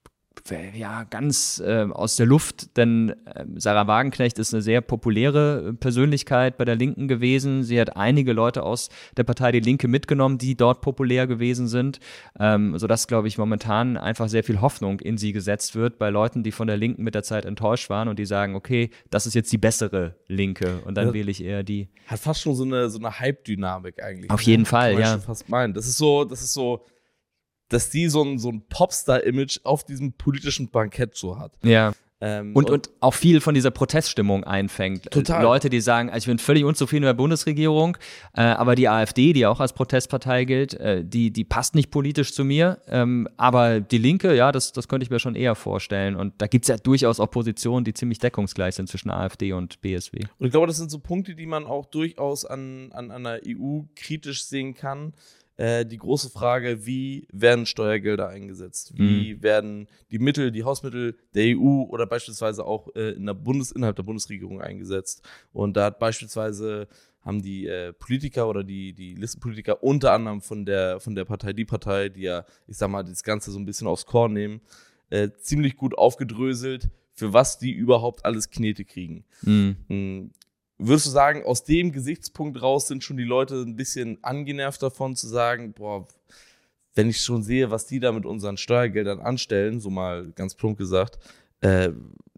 ja, ganz äh, aus der Luft, denn äh, Sarah Wagenknecht ist eine sehr populäre Persönlichkeit bei der Linken gewesen. Sie hat einige Leute aus der Partei Die Linke mitgenommen, die dort populär gewesen sind, ähm, sodass, glaube ich, momentan einfach sehr viel Hoffnung in sie gesetzt wird bei Leuten, die von der Linken mit der Zeit enttäuscht waren und die sagen, okay, das ist jetzt die bessere Linke und dann ja, wähle ich eher die. Hat fast schon so eine, so eine Hype-Dynamik eigentlich. Auf jeden Fall, kann man ja. schon fast meinen. Das ist so, das ist so dass die so ein, so ein Popstar-Image auf diesem politischen Bankett so hat. Ja. Ähm, und, und auch viel von dieser Proteststimmung einfängt. Total. Leute, die sagen, also ich bin völlig unzufrieden mit der Bundesregierung, äh, aber die AfD, die auch als Protestpartei gilt, äh, die, die passt nicht politisch zu mir. Ähm, aber die Linke, ja, das, das könnte ich mir schon eher vorstellen. Und da gibt es ja durchaus auch Positionen, die ziemlich deckungsgleich sind zwischen AfD und B S W. Und ich glaube, das sind so Punkte, die man auch durchaus an, an, an der E U kritisch sehen kann. Äh, die große Frage, wie werden Steuergelder eingesetzt? Wie mhm. werden die Mittel, die Hausmittel der E U oder beispielsweise auch äh, in der Bundes, innerhalb der Bundesregierung eingesetzt? Und da hat beispielsweise haben die äh, Politiker oder die, die Listenpolitiker unter anderem von der, von der Partei Die Partei, die ja, ich sag mal, das Ganze so ein bisschen aufs Korn nehmen, äh, ziemlich gut aufgedröselt, für was die überhaupt alles Knete kriegen. Mhm. Mhm. Würdest du sagen, aus dem Gesichtspunkt raus sind schon die Leute ein bisschen angenervt davon zu sagen, boah, wenn ich schon sehe, was die da mit unseren Steuergeldern anstellen, so mal ganz plump gesagt, äh,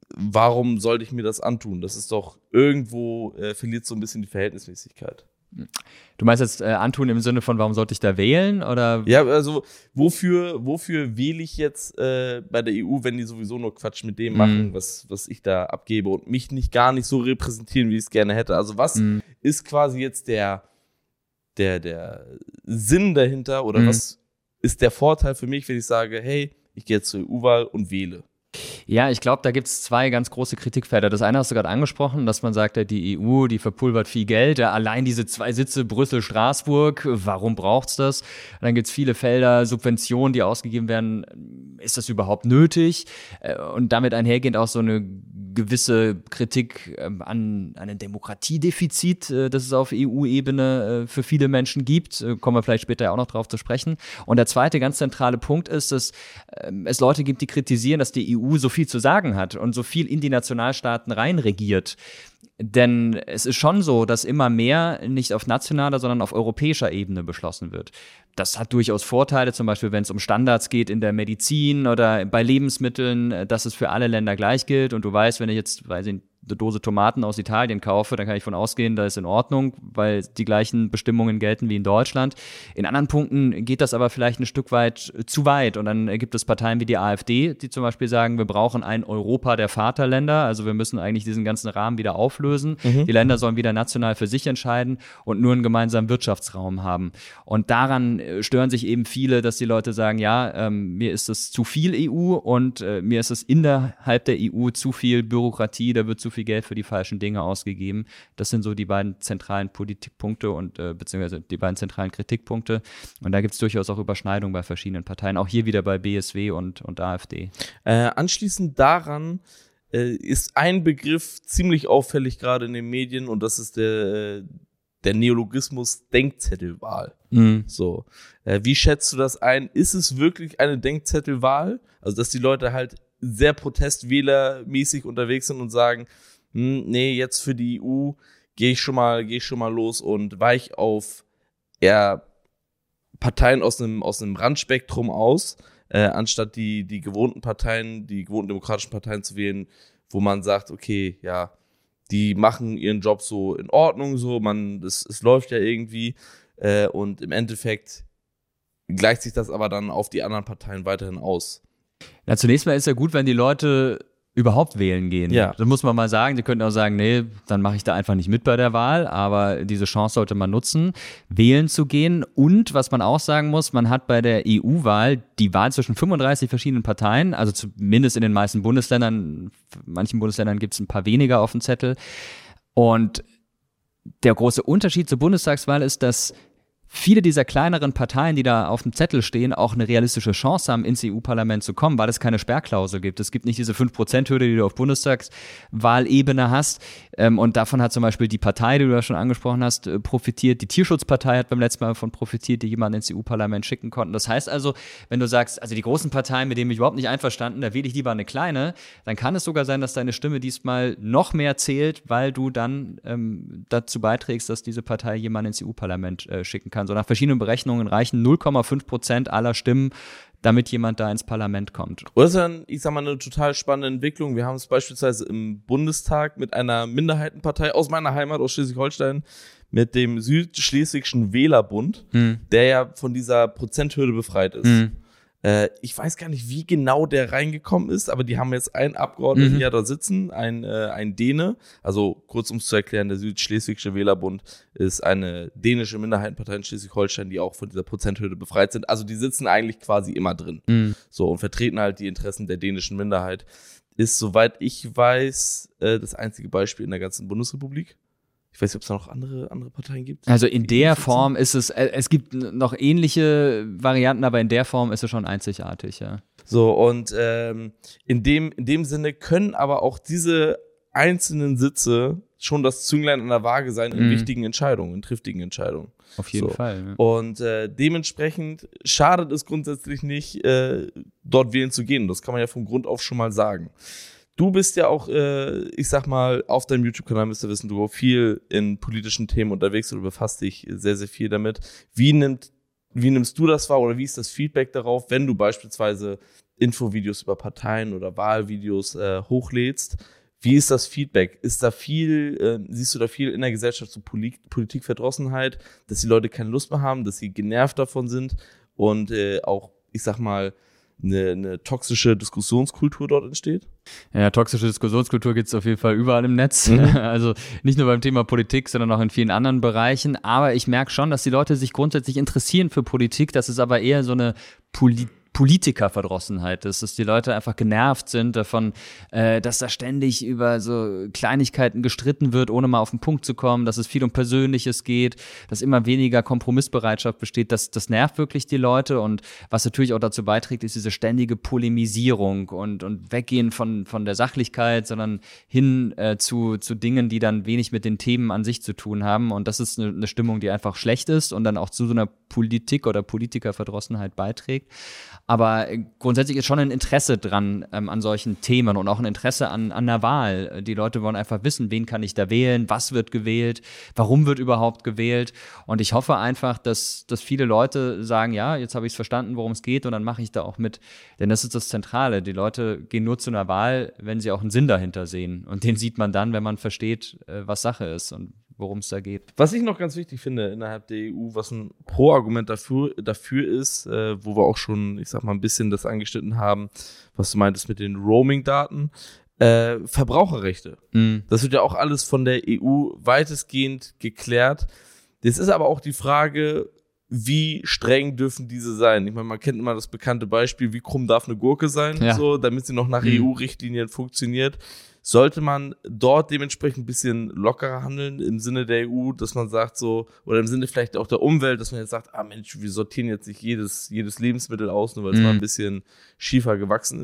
warum sollte ich mir das antun? Das ist doch irgendwo, äh, verliert so ein bisschen die Verhältnismäßigkeit. Du meinst jetzt äh, antun im Sinne von, warum sollte ich da wählen? Oder? Ja, also wofür, wofür wähle ich jetzt äh, bei der E U, wenn die sowieso nur Quatsch mit dem machen, mm. was, was ich da abgebe und mich nicht gar nicht so repräsentieren, wie ich es gerne hätte? Also was mm. ist quasi jetzt der, der, der Sinn dahinter oder mm. was ist der Vorteil für mich, wenn ich sage, hey, ich gehe jetzt zur E U-Wahl und wähle? Ja, ich glaube, da gibt es zwei ganz große Kritikfelder. Das eine hast du gerade angesprochen, dass man sagt, ja, die E U, die verpulvert viel Geld. Ja, allein diese zwei Sitze Brüssel-Straßburg, warum braucht's das? Dann gibt es viele Felder, Subventionen, die ausgegeben werden. Ist das überhaupt nötig? Und damit einhergehend auch so eine gewisse Kritik an, an einem Demokratiedefizit, das es auf E U-Ebene für viele Menschen gibt. Kommen wir vielleicht später auch noch drauf zu sprechen. Und der zweite ganz zentrale Punkt ist, dass es Leute gibt, die kritisieren, dass die E U so viel zu sagen hat und so viel in die Nationalstaaten reinregiert. Denn es ist schon so, dass immer mehr nicht auf nationaler, sondern auf europäischer Ebene beschlossen wird. Das hat durchaus Vorteile, zum Beispiel wenn es um Standards geht in der Medizin oder bei Lebensmitteln, dass es für alle Länder gleich gilt. Und du weißt, wenn ich jetzt, weiß ich nicht, eine Dose Tomaten aus Italien kaufe, dann kann ich von ausgehen, da ist in Ordnung, weil die gleichen Bestimmungen gelten wie in Deutschland. In anderen Punkten geht das aber vielleicht ein Stück weit zu weit und dann gibt es Parteien wie die AfD, die zum Beispiel sagen, wir brauchen ein Europa der Vaterländer, also wir müssen eigentlich diesen ganzen Rahmen wieder auflösen. Mhm. Die Länder sollen wieder national für sich entscheiden und nur einen gemeinsamen Wirtschaftsraum haben. Und daran stören sich eben viele, dass die Leute sagen, ja, ähm, mir ist es zu viel E U und äh, mir ist es innerhalb der E U zu viel Bürokratie, da wird zu viel Geld für die falschen Dinge ausgegeben. Das sind so die beiden zentralen Politikpunkte und äh, beziehungsweise die beiden zentralen Kritikpunkte. Und da gibt es durchaus auch Überschneidungen bei verschiedenen Parteien, auch hier wieder bei B S W und, und AfD. Äh, anschließend daran äh, ist ein Begriff ziemlich auffällig gerade in den Medien und das ist der, der Neologismus Denkzettelwahl. Mhm. So, äh, wie schätzt du das ein? Ist es wirklich eine Denkzettelwahl? Also, dass die Leute halt sehr protestwählermäßig unterwegs sind und sagen, hm, nee, jetzt für die E U gehe ich schon mal, gehe ich schon mal los und weich auf eher Parteien aus einem, aus einem Randspektrum aus, äh, anstatt die, die gewohnten Parteien, die gewohnten demokratischen Parteien zu wählen, wo man sagt, okay, ja, die machen ihren Job so in Ordnung, so, man, es, es läuft ja irgendwie, äh, und im Endeffekt gleicht sich das aber dann auf die anderen Parteien weiterhin aus. Ja, zunächst mal ist ja gut, wenn die Leute überhaupt wählen gehen. Ja. Das muss man mal sagen. Sie könnten auch sagen, nee, dann mache ich da einfach nicht mit bei der Wahl, aber diese Chance sollte man nutzen, wählen zu gehen. Und was man auch sagen muss, man hat bei der E U-Wahl die Wahl zwischen fünfunddreißig verschiedenen Parteien, also zumindest in den meisten Bundesländern, in manchen Bundesländern gibt es ein paar weniger auf dem Zettel. Und der große Unterschied zur Bundestagswahl ist, dass viele dieser kleineren Parteien, die da auf dem Zettel stehen, auch eine realistische Chance haben, ins E U-Parlament zu kommen, weil es keine Sperrklausel gibt. Es gibt nicht diese fünf Prozent Hürde, die du auf Bundestagswahlebene hast. Und davon hat zum Beispiel die Partei, die du ja schon angesprochen hast, profitiert. Die Tierschutzpartei hat beim letzten Mal davon profitiert, die jemanden ins E U-Parlament schicken konnten. Das heißt also, wenn du sagst, also die großen Parteien, mit denen bin ich überhaupt nicht einverstanden, da wähle ich lieber eine kleine, dann kann es sogar sein, dass deine Stimme diesmal noch mehr zählt, weil du dann ähm, dazu beiträgst, dass diese Partei jemanden ins E U-Parlament äh, schicken kann. So nach verschiedenen Berechnungen reichen null Komma fünf Prozent aller Stimmen, damit jemand da ins Parlament kommt. Und das ist dann, ich sag mal, eine total spannende Entwicklung. Wir haben es beispielsweise im Bundestag mit einer Minderheitenpartei aus meiner Heimat, aus Schleswig-Holstein, mit dem Südschleswigschen Wählerbund, hm. der ja von dieser Prozenthürde befreit ist. Hm. Äh, ich weiß gar nicht, wie genau der reingekommen ist, aber die haben jetzt einen Abgeordneten mhm. ja da sitzen, ein, äh, ein Däne. Also kurz um es zu erklären, der Südschleswigsche Wählerbund ist eine dänische Minderheitenpartei in Schleswig-Holstein, die auch von dieser Prozenthürde befreit sind. Also die sitzen eigentlich quasi immer drin. Mhm. So, und vertreten halt die Interessen der dänischen Minderheit. Ist, soweit ich weiß, äh, das einzige Beispiel in der ganzen Bundesrepublik. Ich weiß nicht, ob es da noch andere, andere Parteien gibt. Also in der Form ist es, es gibt noch ähnliche Varianten, aber in der Form ist es schon einzigartig, ja. So, und ähm, in, dem, in dem Sinne können aber auch diese einzelnen Sitze schon das Zünglein an der Waage sein in mhm. wichtigen Entscheidungen, in triftigen Entscheidungen. Auf jeden so. Fall. Ja. Und äh, dementsprechend schadet es grundsätzlich nicht, äh, dort wählen zu gehen. Das kann man ja von Grund auf schon mal sagen. Du bist ja auch, äh, ich sag mal, auf deinem YouTube-Kanal, müsst ihr wissen, du viel in politischen Themen unterwegs und du befasst dich sehr, sehr viel damit. Wie nimmt, wie nimmst du das wahr oder wie ist das Feedback darauf, wenn du beispielsweise Infovideos über Parteien oder Wahlvideos äh, hochlädst? Wie ist das Feedback? Ist da viel, äh, siehst du da viel in der Gesellschaft so Polit- Politikverdrossenheit, dass die Leute keine Lust mehr haben, dass sie genervt davon sind und äh, auch, ich sag mal, Eine, eine toxische Diskussionskultur dort entsteht? Ja, toxische Diskussionskultur gibt es auf jeden Fall überall im Netz. Mhm. Also nicht nur beim Thema Politik, sondern auch in vielen anderen Bereichen. Aber ich merke schon, dass die Leute sich grundsätzlich interessieren für Politik. Das ist aber eher so eine Politik. Politikerverdrossenheit ist, dass die Leute einfach genervt sind davon, äh, dass da ständig über so Kleinigkeiten gestritten wird, ohne mal auf den Punkt zu kommen, dass es viel um Persönliches geht, dass immer weniger Kompromissbereitschaft besteht. Das, das nervt wirklich die Leute und was natürlich auch dazu beiträgt, ist diese ständige Polemisierung und, und Weggehen von, von der Sachlichkeit, sondern hin äh, zu, zu Dingen, die dann wenig mit den Themen an sich zu tun haben und das ist eine, eine Stimmung, die einfach schlecht ist und dann auch zu so einer Politik- oder Politikerverdrossenheit beiträgt. Aber grundsätzlich ist schon ein Interesse dran ähm, an solchen Themen und auch ein Interesse an, an der Wahl. Die Leute wollen einfach wissen, wen kann ich da wählen, was wird gewählt, warum wird überhaupt gewählt. Und ich hoffe einfach, dass, dass viele Leute sagen, ja, jetzt habe ich es verstanden, worum es geht und dann mache ich da auch mit. Denn das ist das Zentrale. Die Leute gehen nur zu einer Wahl, wenn sie auch einen Sinn dahinter sehen. Und den sieht man dann, wenn man versteht, was Sache ist und worum es da geht. Was ich noch ganz wichtig finde innerhalb der E U, was ein Pro-Argument dafür, dafür ist, äh, wo wir auch schon, ich sag mal, ein bisschen das angeschnitten haben, was du meintest mit den Roaming-Daten, äh, Verbraucherrechte. Mhm. Das wird ja auch alles von der E U weitestgehend geklärt. Jetzt ist aber auch die Frage, wie streng dürfen diese sein? Ich meine, man kennt immer das bekannte Beispiel, wie krumm darf eine Gurke sein, ja. so, damit sie noch nach mhm. E U-Richtlinien funktioniert. Sollte man dort dementsprechend ein bisschen lockerer handeln im Sinne der E U, dass man sagt so, oder im Sinne vielleicht auch der Umwelt, dass man jetzt sagt, ah Mensch, wir sortieren jetzt nicht jedes, jedes Lebensmittel aus, nur weil es mm. mal ein bisschen schiefer gewachsen ist?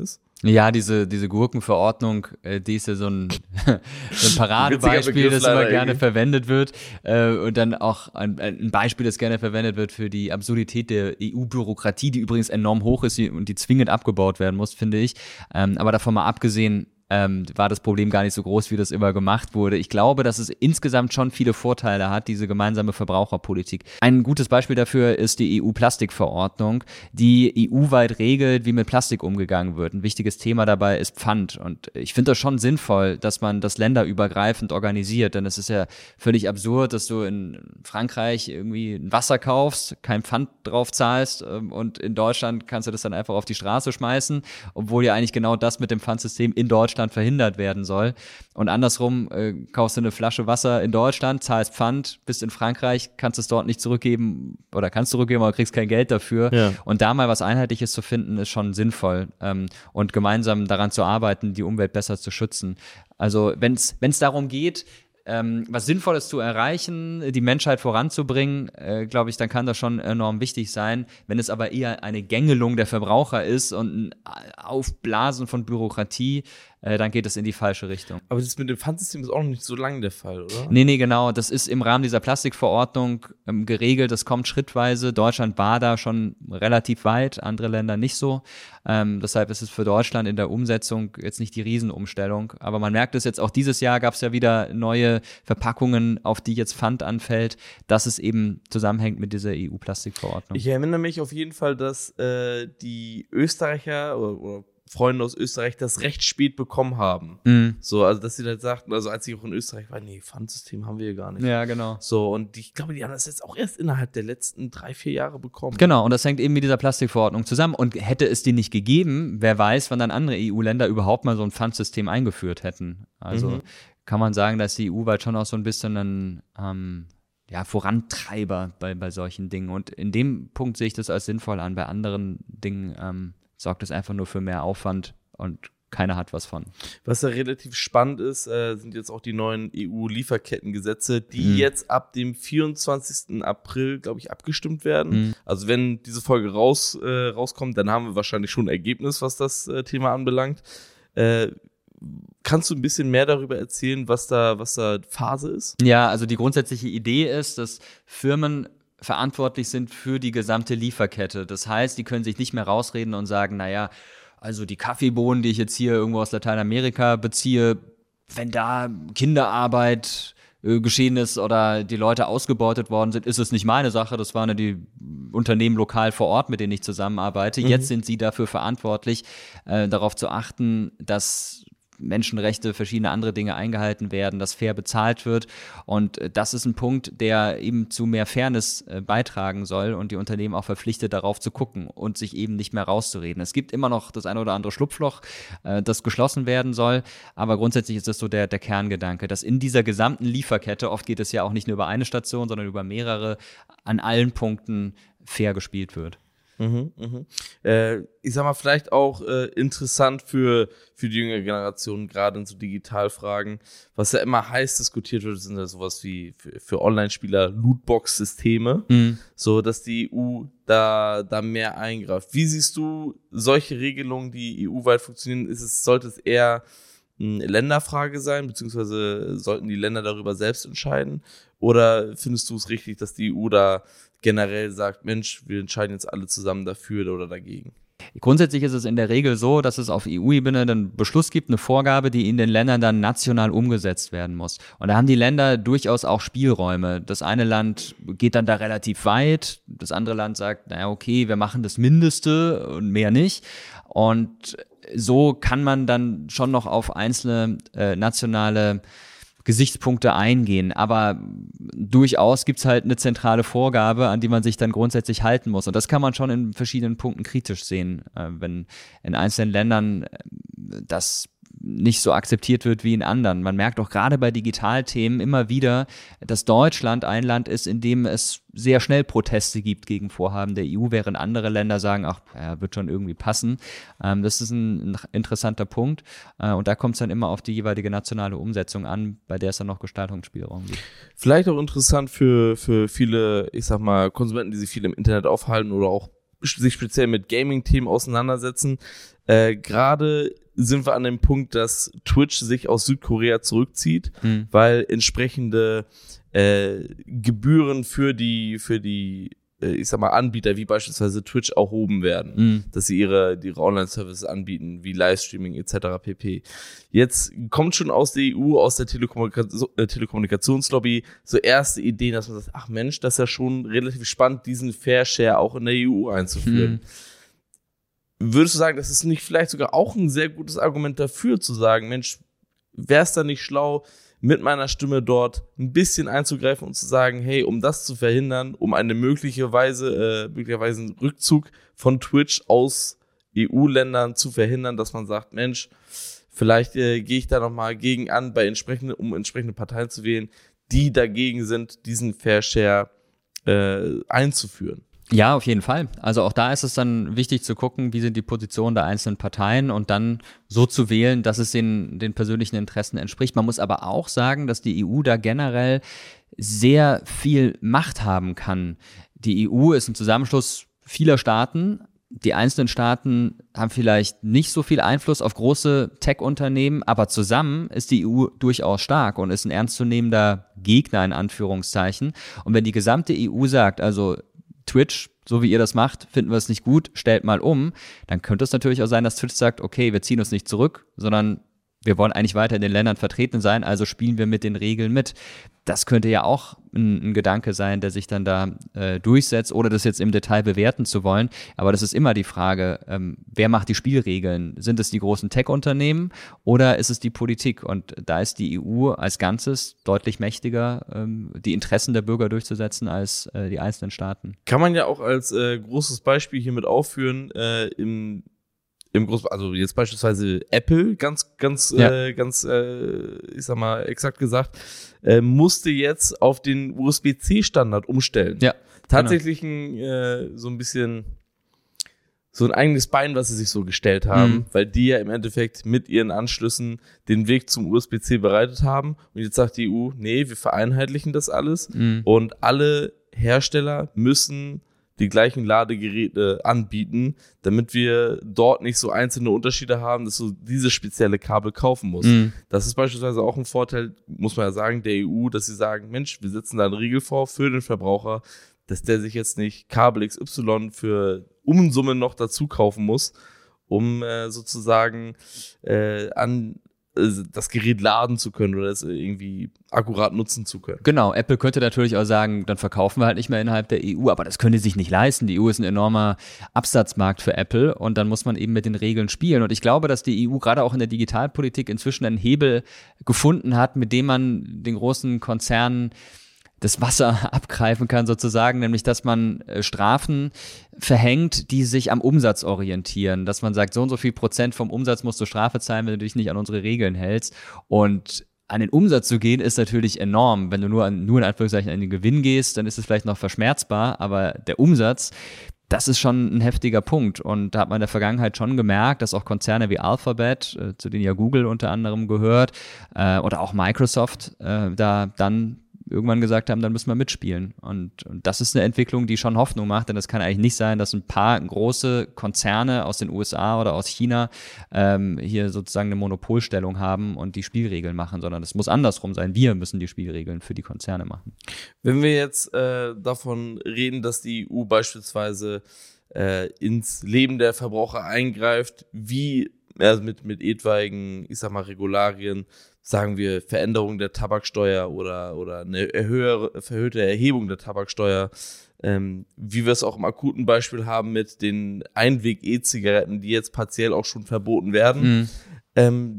Ja, diese, diese Gurkenverordnung, äh, die ist ja so ein, so ein Paradebeispiel, das immer gerne irgendwie verwendet wird. Äh, und dann auch ein, ein Beispiel, das gerne verwendet wird für die Absurdität der E U-Bürokratie, die übrigens enorm hoch ist und die zwingend abgebaut werden muss, finde ich. Ähm, aber davon mal abgesehen, Ähm, war das Problem gar nicht so groß, wie das immer gemacht wurde. Ich glaube, dass es insgesamt schon viele Vorteile hat, diese gemeinsame Verbraucherpolitik. Ein gutes Beispiel dafür ist die E U-Plastikverordnung, die E U-weit regelt, wie mit Plastik umgegangen wird. Ein wichtiges Thema dabei ist Pfand. Und ich finde das schon sinnvoll, dass man das länderübergreifend organisiert, denn es ist ja völlig absurd, dass du in Frankreich irgendwie ein Wasser kaufst, kein Pfand drauf zahlst ähm, und in Deutschland kannst du das dann einfach auf die Straße schmeißen, obwohl ja eigentlich genau das mit dem Pfandsystem in Deutschland verhindert werden soll. Und andersrum äh, kaufst du eine Flasche Wasser in Deutschland, zahlst Pfand, bist in Frankreich, kannst es dort nicht zurückgeben oder kannst zurückgeben, aber kriegst kein Geld dafür. Ja. Und da mal was Einheitliches zu finden, ist schon sinnvoll. Ähm, und gemeinsam daran zu arbeiten, die Umwelt besser zu schützen. Also wenn es darum geht, Ähm, was Sinnvolles zu erreichen, die Menschheit voranzubringen, äh, glaube ich, dann kann das schon enorm wichtig sein. Wenn es aber eher eine Gängelung der Verbraucher ist und ein Aufblasen von Bürokratie, äh, dann geht es in die falsche Richtung. Aber das mit dem Pfandsystem ist auch noch nicht so lange der Fall, oder? Nee, nee, genau. Das ist im Rahmen dieser Plastikverordnung ähm, geregelt. Das kommt schrittweise. Deutschland war da schon relativ weit, andere Länder nicht so. Ähm, deshalb ist es für Deutschland in der Umsetzung jetzt nicht die Riesenumstellung. Aber man merkt es jetzt, auch dieses Jahr gab es ja wieder neue Verpackungen, auf die jetzt Pfand anfällt, dass es eben zusammenhängt mit dieser E U-Plastikverordnung. Ich erinnere mich auf jeden Fall, dass äh, die Österreicher oder, oder Freunde aus Österreich das recht spät bekommen haben. Mhm. So, also dass sie halt sagten, also als ich auch in Österreich war, nee, Pfandsystem haben wir hier gar nicht. Ja, genau. So, und ich glaube, die haben das jetzt auch erst innerhalb der letzten drei, vier Jahre bekommen. Genau, und das hängt eben mit dieser Plastikverordnung zusammen. Und hätte es die nicht gegeben, wer weiß, wann dann andere E U-Länder überhaupt mal so ein Pfandsystem eingeführt hätten. Also mhm. kann man sagen, dass die E U weit schon auch so ein bisschen ein ähm, ja, Vorantreiber bei, bei solchen Dingen. Und in dem Punkt sehe ich das als sinnvoll an. Bei anderen Dingen ähm, sorgt es einfach nur für mehr Aufwand und keiner hat was von. Was ja relativ spannend ist, äh, sind jetzt auch die neuen E U-Lieferkettengesetze, die mhm. jetzt ab dem vierundzwanzigsten April, glaube ich, abgestimmt werden. Mhm. Also wenn diese Folge raus, äh, rauskommt, dann haben wir wahrscheinlich schon ein Ergebnis, was das äh, Thema anbelangt. Äh, Kannst du ein bisschen mehr darüber erzählen, was da, was da Phase ist? Ja, also die grundsätzliche Idee ist, dass Firmen verantwortlich sind für die gesamte Lieferkette. Das heißt, die können sich nicht mehr rausreden und sagen, naja, also die Kaffeebohnen, die ich jetzt hier irgendwo aus Lateinamerika beziehe, wenn da Kinderarbeit äh, geschehen ist oder die Leute ausgebeutet worden sind, ist es nicht meine Sache. Das waren ja die Unternehmen lokal vor Ort, mit denen ich zusammenarbeite. Mhm. Jetzt sind sie dafür verantwortlich, äh, darauf zu achten, dass Menschenrechte, verschiedene andere Dinge eingehalten werden, dass fair bezahlt wird. Und das ist ein Punkt, der eben zu mehr Fairness äh, beitragen soll und die Unternehmen auch verpflichtet, darauf zu gucken und sich eben nicht mehr rauszureden. Es gibt immer noch das eine oder andere Schlupfloch, äh, das geschlossen werden soll, aber grundsätzlich ist das so der, der Kerngedanke, dass in dieser gesamten Lieferkette, oft geht es ja auch nicht nur über eine Station, sondern über mehrere, an allen Punkten fair gespielt wird. Mhm, mhm. Äh, ich sag mal, vielleicht auch äh, interessant für, für die jüngere Generation, gerade in so Digitalfragen, was ja immer heiß diskutiert wird, sind ja sowas wie für, für Online-Spieler Lootbox-Systeme, mhm. so dass die E U da, da mehr eingreift. Wie siehst du solche Regelungen, die E U-weit funktionieren? Ist es, sollte es eher eine Länderfrage sein, beziehungsweise sollten die Länder darüber selbst entscheiden? Oder findest du es richtig, dass die E U da generell sagt, Mensch, wir entscheiden jetzt alle zusammen dafür oder dagegen? Grundsätzlich ist es in der Regel so, dass es auf E U-Ebene einen Beschluss gibt, eine Vorgabe, die in den Ländern dann national umgesetzt werden muss. Und da haben die Länder durchaus auch Spielräume. Das eine Land geht dann da relativ weit, das andere Land sagt, naja, okay, wir machen das Mindeste und mehr nicht. Und so kann man dann schon noch auf einzelne äh, nationale Gesichtspunkte eingehen, aber durchaus gibt's halt eine zentrale Vorgabe, an die man sich dann grundsätzlich halten muss. Und das kann man schon in verschiedenen Punkten kritisch sehen, äh, wenn in einzelnen Ländern das nicht so akzeptiert wird wie in anderen. Man merkt auch gerade bei Digitalthemen immer wieder, dass Deutschland ein Land ist, in dem es sehr schnell Proteste gibt gegen Vorhaben der E U, während andere Länder sagen, ach, ja, wird schon irgendwie passen. Ähm, das ist ein, ein interessanter Punkt. Äh, und da kommt es dann immer auf die jeweilige nationale Umsetzung an, bei der es dann noch Gestaltungsspielraum gibt. Vielleicht auch interessant für, für viele, ich sag mal, Konsumenten, die sich viel im Internet aufhalten oder auch sich speziell mit Gaming-Themen auseinandersetzen. Äh, gerade sind wir an dem Punkt, dass Twitch sich aus Südkorea zurückzieht, mhm. weil entsprechende äh, Gebühren für die, für die, äh, ich sag mal, Anbieter wie beispielsweise Twitch erhoben werden, mhm. dass sie ihre, ihre Online-Services anbieten, wie Livestreaming et cetera pp. Jetzt kommt schon aus der E U, aus der Telekommunika- äh, Telekommunikationslobby so erste Ideen, dass man sagt, ach Mensch, das ist ja schon relativ spannend, diesen Fair Share auch in der E U einzuführen. Mhm. Würdest du sagen, das ist nicht vielleicht sogar auch ein sehr gutes Argument dafür, zu sagen, Mensch, wäre es da nicht schlau, mit meiner Stimme dort ein bisschen einzugreifen und zu sagen, hey, um das zu verhindern, um eine mögliche Weise, äh, möglicherweise einen Rückzug von Twitch aus E U-Ländern zu verhindern, dass man sagt, Mensch, vielleicht äh, gehe ich da nochmal gegen an, bei entsprechende, um entsprechende Parteien zu wählen, die dagegen sind, diesen Fair Share äh, einzuführen. Ja, auf jeden Fall. Also auch da ist es dann wichtig zu gucken, wie sind die Positionen der einzelnen Parteien und dann so zu wählen, dass es den, den persönlichen Interessen entspricht. Man muss aber auch sagen, dass die E U da generell sehr viel Macht haben kann. Die E U ist ein Zusammenschluss vieler Staaten. Die einzelnen Staaten haben vielleicht nicht so viel Einfluss auf große Tech-Unternehmen, aber zusammen ist die E U durchaus stark und ist ein ernstzunehmender Gegner in Anführungszeichen. Und wenn die gesamte E U sagt, also Twitch, so wie ihr das macht, finden wir es nicht gut, stellt mal um, dann könnte es natürlich auch sein, dass Twitch sagt, okay, wir ziehen uns nicht zurück, sondern wir wollen eigentlich weiter in den Ländern vertreten sein, also spielen wir mit den Regeln mit. Das könnte ja auch ein, ein Gedanke sein, der sich dann da äh, durchsetzt, ohne das jetzt im Detail bewerten zu wollen. Aber das ist immer die Frage, ähm, wer macht die Spielregeln? Sind es die großen Tech-Unternehmen oder ist es die Politik? Und da ist die E U als Ganzes deutlich mächtiger, ähm, die Interessen der Bürger durchzusetzen als äh, die einzelnen Staaten. Kann man ja auch als äh, großes Beispiel hiermit aufführen, äh, im Im Groß, also jetzt beispielsweise Apple, ganz, ganz, ja. äh, ganz, äh, ich sag mal, exakt gesagt, äh, musste jetzt auf den U S B C-Standard umstellen. Ja. Tatsächlich ein, äh, so ein bisschen so ein eigenes Bein, was sie sich so gestellt haben, mhm. weil die ja im Endeffekt mit ihren Anschlüssen den Weg zum U S B C bereitet haben. Und jetzt sagt die E U, nee, wir vereinheitlichen das alles mhm. und alle Hersteller müssen die gleichen Ladegeräte anbieten, damit wir dort nicht so einzelne Unterschiede haben, dass du dieses spezielle Kabel kaufen musst. Mm. Das ist beispielsweise auch ein Vorteil, muss man ja sagen, der E U, dass sie sagen, Mensch, wir setzen da einen Riegel vor für den Verbraucher, dass der sich jetzt nicht Kabel X Y für Umsumme noch dazu kaufen muss, um äh, sozusagen äh, an das Gerät laden zu können oder es irgendwie akkurat nutzen zu können. Genau, Apple könnte natürlich auch sagen, dann verkaufen wir halt nicht mehr innerhalb der E U, aber das können die sich nicht leisten. Die E U ist ein enormer Absatzmarkt für Apple und dann muss man eben mit den Regeln spielen. Und ich glaube, dass die E U gerade auch in der Digitalpolitik inzwischen einen Hebel gefunden hat, mit dem man den großen Konzernen das Wasser abgreifen kann sozusagen, nämlich dass man äh, Strafen verhängt, die sich am Umsatz orientieren, dass man sagt, so und so viel Prozent vom Umsatz musst du Strafe zahlen, wenn du dich nicht an unsere Regeln hältst. Und an den Umsatz zu gehen ist natürlich enorm. Wenn du nur, an, nur in Anführungszeichen an den Gewinn gehst, dann ist es vielleicht noch verschmerzbar, aber der Umsatz, das ist schon ein heftiger Punkt. Und da hat man in der Vergangenheit schon gemerkt, dass auch Konzerne wie Alphabet, äh, zu denen ja Google unter anderem gehört, äh, oder auch Microsoft, äh, da dann irgendwann gesagt haben, dann müssen wir mitspielen. Und, und das ist eine Entwicklung, die schon Hoffnung macht, denn es kann eigentlich nicht sein, dass ein paar große Konzerne aus den U S A oder aus China ähm, hier sozusagen eine Monopolstellung haben und die Spielregeln machen, sondern es muss andersrum sein. Wir müssen die Spielregeln für die Konzerne machen. Wenn wir jetzt äh, davon reden, dass die E U beispielsweise äh, ins Leben der Verbraucher eingreift, wie also mit, mit etwaigen, ich sag mal, Regularien, sagen wir Veränderung der Tabaksteuer oder, oder eine höhere, verhöhte Erhebung der Tabaksteuer, ähm, wie wir es auch im akuten Beispiel haben mit den Einweg-E-Zigaretten, die jetzt partiell auch schon verboten werden. Mhm. Ähm,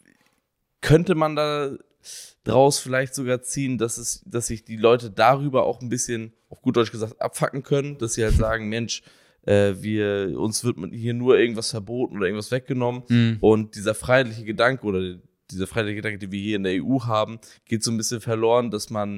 könnte man da draus vielleicht sogar ziehen, dass es, dass sich die Leute darüber auch ein bisschen, auf gut Deutsch gesagt, abfacken können, dass sie halt sagen, Mensch, äh, wir, uns wird hier nur irgendwas verboten oder irgendwas weggenommen mhm. und dieser freiheitliche Gedanke oder dieser freiheitliche Gedanke, den wir hier in der E U haben, geht so ein bisschen verloren, dass man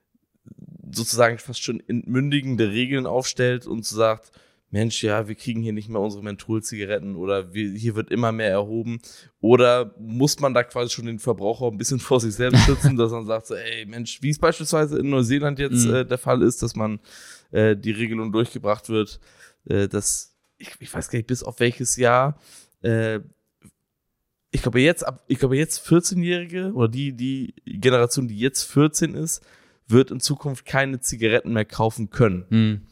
sozusagen fast schon entmündigende Regeln aufstellt und so sagt, Mensch, ja, wir kriegen hier nicht mehr unsere Mentholzigaretten oder wir, hier wird immer mehr erhoben. Oder muss man da quasi schon den Verbraucher ein bisschen vor sich selbst schützen, dass man sagt so, ey Mensch, wie es beispielsweise in Neuseeland jetzt mhm. äh, der Fall ist, dass man äh, die Regelung durchgebracht wird, äh, dass, ich, ich weiß gar nicht, bis auf welches Jahr, äh, ich glaube jetzt, ab, ich glaube jetzt vierzehnjährige oder die, die Generation, die jetzt vierzehn ist, wird in Zukunft keine Zigaretten mehr kaufen können. Hm.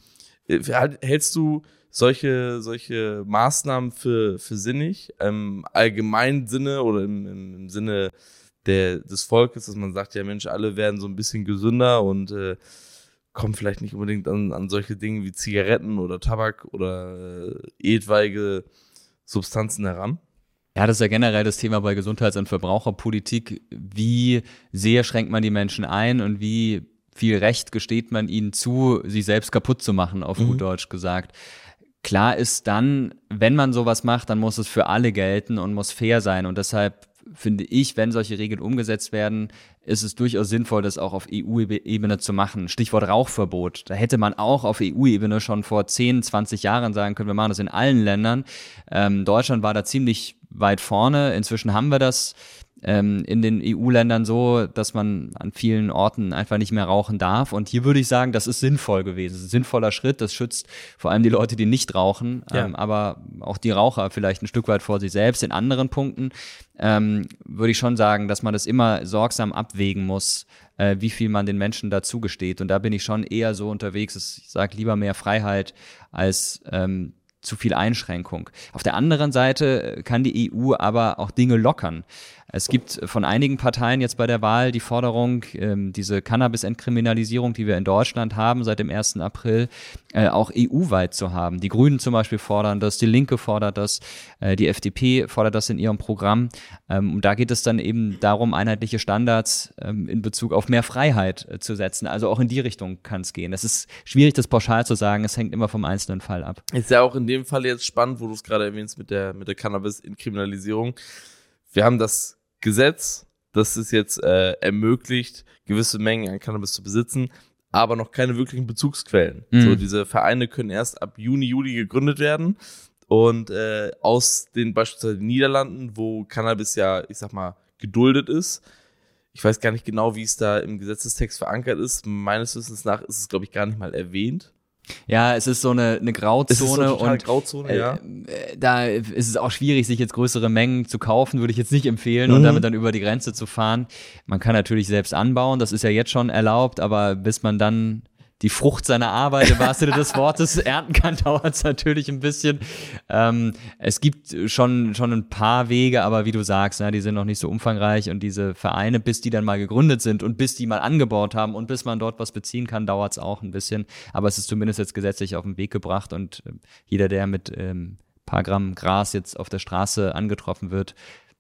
Hältst du solche, solche Maßnahmen für, für sinnig, im allgemeinen Sinne oder im, im Sinne der, des Volkes, dass man sagt, ja Mensch, alle werden so ein bisschen gesünder und äh, kommen vielleicht nicht unbedingt an, an solche Dinge wie Zigaretten oder Tabak oder äh, etwaige Substanzen heran? Ja, das ist ja generell das Thema bei Gesundheits- und Verbraucherpolitik. Wie sehr schränkt man die Menschen ein und wie viel Recht gesteht man ihnen zu, sich selbst kaputt zu machen, auf mhm. gut Deutsch gesagt. Klar ist dann, wenn man sowas macht, dann muss es für alle gelten und muss fair sein. Und deshalb finde ich, wenn solche Regeln umgesetzt werden, ist es durchaus sinnvoll, das auch auf E U-Ebene zu machen. Stichwort Rauchverbot. Da hätte man auch auf E U-Ebene schon vor zehn, zwanzig Jahren sagen können, wir machen das in allen Ländern. Ähm, Deutschland war da ziemlich weit vorne. Inzwischen haben wir das ähm, in den E U-Ländern so, dass man an vielen Orten einfach nicht mehr rauchen darf. Und hier würde ich sagen, das ist sinnvoll gewesen. Das ist ein sinnvoller Schritt. Das schützt vor allem die Leute, die nicht rauchen, ja. ähm, aber auch die Raucher vielleicht ein Stück weit vor sich selbst. In anderen Punkten ähm, würde ich schon sagen, dass man das immer sorgsam abwägen muss, äh, wie viel man den Menschen dazu gesteht. Und da bin ich schon eher so unterwegs, dass ich sage, lieber mehr Freiheit als ähm, zu viel Einschränkung. Auf der anderen Seite kann die E U aber auch Dinge lockern. Es gibt von einigen Parteien jetzt bei der Wahl die Forderung, ähm, diese Cannabis-Entkriminalisierung, die wir in Deutschland haben seit dem ersten April, äh, auch E U-weit zu haben. Die Grünen zum Beispiel fordern das, die Linke fordert das, äh, die F D P fordert das in ihrem Programm. Ähm, und da geht es dann eben darum, einheitliche Standards ähm, in Bezug auf mehr Freiheit äh, zu setzen. Also auch in die Richtung kann es gehen. Es ist schwierig, das pauschal zu sagen. Es hängt immer vom einzelnen Fall ab. Ist ja auch in dem Fall jetzt spannend, wo du es gerade erwähnst mit der, mit der Cannabis-Entkriminalisierung. Wir haben das Gesetz, das es jetzt äh, ermöglicht, gewisse Mengen an Cannabis zu besitzen, aber noch keine wirklichen Bezugsquellen. Mhm. So, diese Vereine können erst ab Juni, Juli gegründet werden und äh, aus den beispielsweise den Niederlanden, wo Cannabis ja, ich sag mal, geduldet ist. Ich weiß gar nicht genau, wie es da im Gesetzestext verankert ist. Meines Wissens nach ist es, glaube ich, gar nicht mal erwähnt. Ja, es ist so eine, eine Grauzone. Es ist so eine und Grauzone, ja. äh, da ist es auch schwierig, sich jetzt größere Mengen zu kaufen, würde ich jetzt nicht empfehlen, mhm. und damit dann über die Grenze zu fahren. Man kann natürlich selbst anbauen, das ist ja jetzt schon erlaubt, aber bis man dann die Frucht seiner Arbeit im wahrsten Sinne des Wortes ernten kann, dauert es natürlich ein bisschen. Ähm, es gibt schon, schon ein paar Wege, aber wie du sagst, ne, die sind noch nicht so umfangreich und diese Vereine, bis die dann mal gegründet sind und bis die mal angebaut haben und bis man dort was beziehen kann, dauert es auch ein bisschen. Aber es ist zumindest jetzt gesetzlich auf den Weg gebracht und äh, jeder, der mit ähm, paar Gramm Gras jetzt auf der Straße angetroffen wird,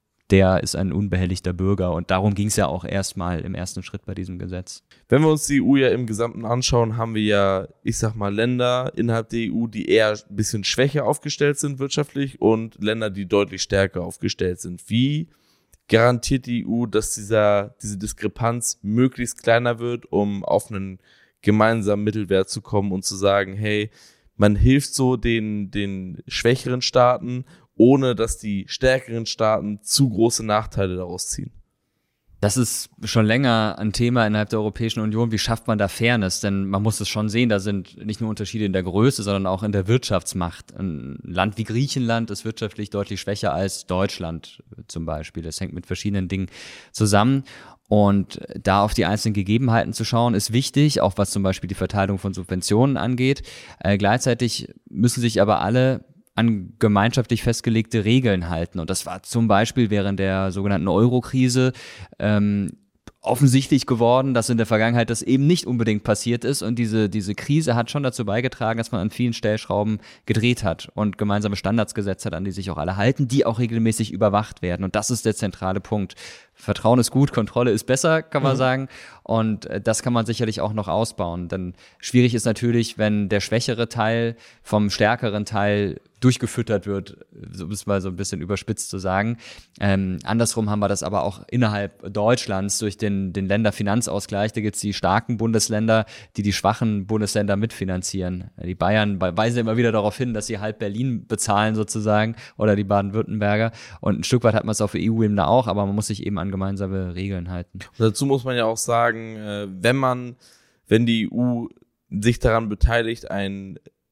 der ist ein unbehelligter Bürger. Und darum ging es ja auch erstmal im ersten Schritt bei diesem Gesetz. Wenn wir uns die E U ja im Gesamten anschauen, haben wir ja, ich sag mal, Länder innerhalb der E U, die eher ein bisschen schwächer aufgestellt sind wirtschaftlich und Länder, die deutlich stärker aufgestellt sind. Wie garantiert die E U, dass dieser, diese Diskrepanz möglichst kleiner wird, um auf einen gemeinsamen Mittelwert zu kommen und zu sagen, hey, man hilft so den, den schwächeren Staaten, ohne dass die stärkeren Staaten zu große Nachteile daraus ziehen? Das ist schon länger ein Thema innerhalb der Europäischen Union. Wie schafft man da Fairness? Denn man muss es schon sehen, da sind nicht nur Unterschiede in der Größe, sondern auch in der Wirtschaftsmacht. Ein Land wie Griechenland ist wirtschaftlich deutlich schwächer als Deutschland zum Beispiel. Das hängt mit verschiedenen Dingen zusammen. Und da auf die einzelnen Gegebenheiten zu schauen, ist wichtig, auch was zum Beispiel die Verteilung von Subventionen angeht. Äh, gleichzeitig müssen sich aber alle an gemeinschaftlich festgelegte Regeln halten. Und das war zum Beispiel während der sogenannten Euro-Krise ähm, offensichtlich geworden, dass in der Vergangenheit das eben nicht unbedingt passiert ist. Und diese, diese Krise hat schon dazu beigetragen, dass man an vielen Stellschrauben gedreht hat und gemeinsame Standards gesetzt hat, an die sich auch alle halten, die auch regelmäßig überwacht werden. Und das ist der zentrale Punkt. Vertrauen ist gut, Kontrolle ist besser, kann man mhm. sagen. Und äh, das kann man sicherlich auch noch ausbauen. Denn schwierig ist natürlich, wenn der schwächere Teil vom stärkeren Teil durchgefüttert wird, so ist mal so ein bisschen überspitzt zu sagen. Ähm, andersrum haben wir das aber auch innerhalb Deutschlands durch den, den Länderfinanzausgleich. Da gibt es die starken Bundesländer, die die schwachen Bundesländer mitfinanzieren. Die Bayern weisen immer wieder darauf hin, dass sie halb Berlin bezahlen sozusagen oder die Baden-Württemberger. Und ein Stück weit hat man es auf E U-Ebene auch, aber man muss sich eben an gemeinsame Regeln halten. Und dazu muss man ja auch sagen, wenn man, wenn die E U sich daran beteiligt, ein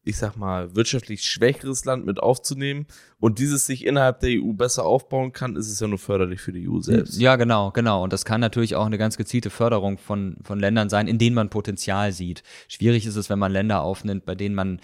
ich sag mal, wirtschaftlich schwächeres Land mit aufzunehmen und dieses sich innerhalb der E U besser aufbauen kann, ist es ja nur förderlich für die E U selbst. Ja, genau, genau. Und das kann natürlich auch eine ganz gezielte Förderung von, von Ländern sein, in denen man Potenzial sieht. Schwierig ist es, wenn man Länder aufnimmt, bei denen man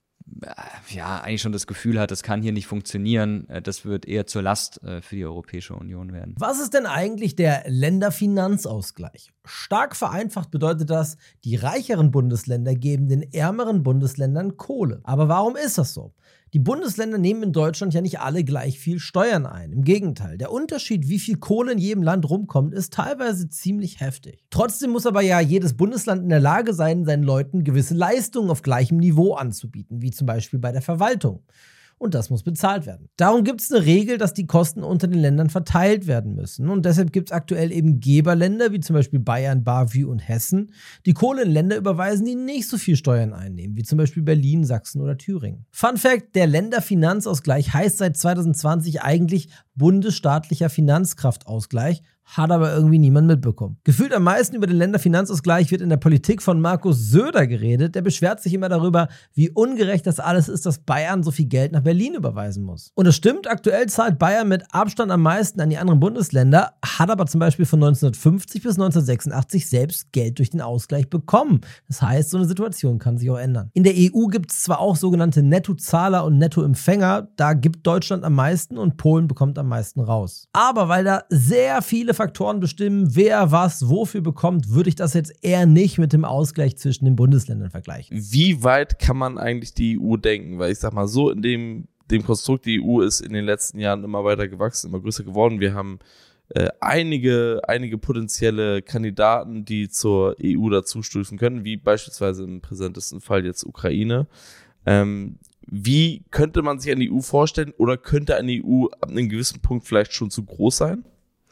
ja eigentlich schon das Gefühl hat, das kann hier nicht funktionieren. Das wird eher zur Last für die Europäische Union werden. Was ist denn eigentlich der Länderfinanzausgleich? Stark vereinfacht bedeutet das, die reicheren Bundesländer geben den ärmeren Bundesländern Kohle. Aber warum ist das so? Die Bundesländer nehmen in Deutschland ja nicht alle gleich viel Steuern ein. Im Gegenteil, der Unterschied, wie viel Kohle in jedem Land rumkommt, ist teilweise ziemlich heftig. Trotzdem muss aber ja jedes Bundesland in der Lage sein, seinen Leuten gewisse Leistungen auf gleichem Niveau anzubieten, wie zum Beispiel bei der Verwaltung. Und das muss bezahlt werden. Darum gibt es eine Regel, dass die Kosten unter den Ländern verteilt werden müssen. Und deshalb gibt es aktuell eben Geberländer, wie zum Beispiel Bayern, B A V und Hessen, die Kohle in Länder überweisen, die nicht so viel Steuern einnehmen, wie zum Beispiel Berlin, Sachsen oder Thüringen. Fun Fact, der Länderfinanzausgleich heißt seit zwanzig zwanzig eigentlich bundesstaatlicher Finanzkraftausgleich, hat aber irgendwie niemand mitbekommen. Gefühlt am meisten über den Länderfinanzausgleich wird in der Politik von Markus Söder geredet. Der beschwert sich immer darüber, wie ungerecht das alles ist, dass Bayern so viel Geld nach Berlin überweisen muss. Und es stimmt, aktuell zahlt Bayern mit Abstand am meisten an die anderen Bundesländer, hat aber zum Beispiel von neunzehnhundertfünfzig bis neunzehnhundertsechsundachtzig selbst Geld durch den Ausgleich bekommen. Das heißt, so eine Situation kann sich auch ändern. In der E U gibt es zwar auch sogenannte Nettozahler und Nettoempfänger, da gibt Deutschland am meisten und Polen bekommt am meisten raus. Aber weil da sehr viele Faktoren bestimmen, wer was wofür bekommt, würde ich das jetzt eher nicht mit dem Ausgleich zwischen den Bundesländern vergleichen. Wie weit kann man eigentlich die E U denken? Weil ich sag mal so, in dem, dem Konstrukt, die E U ist in den letzten Jahren immer weiter gewachsen, immer größer geworden. Wir haben äh, einige, einige potenzielle Kandidaten, die zur E U dazustoßen können, wie beispielsweise im präsentesten Fall jetzt Ukraine. Ähm, wie könnte man sich eine E U vorstellen oder könnte eine E U ab einem gewissen Punkt vielleicht schon zu groß sein?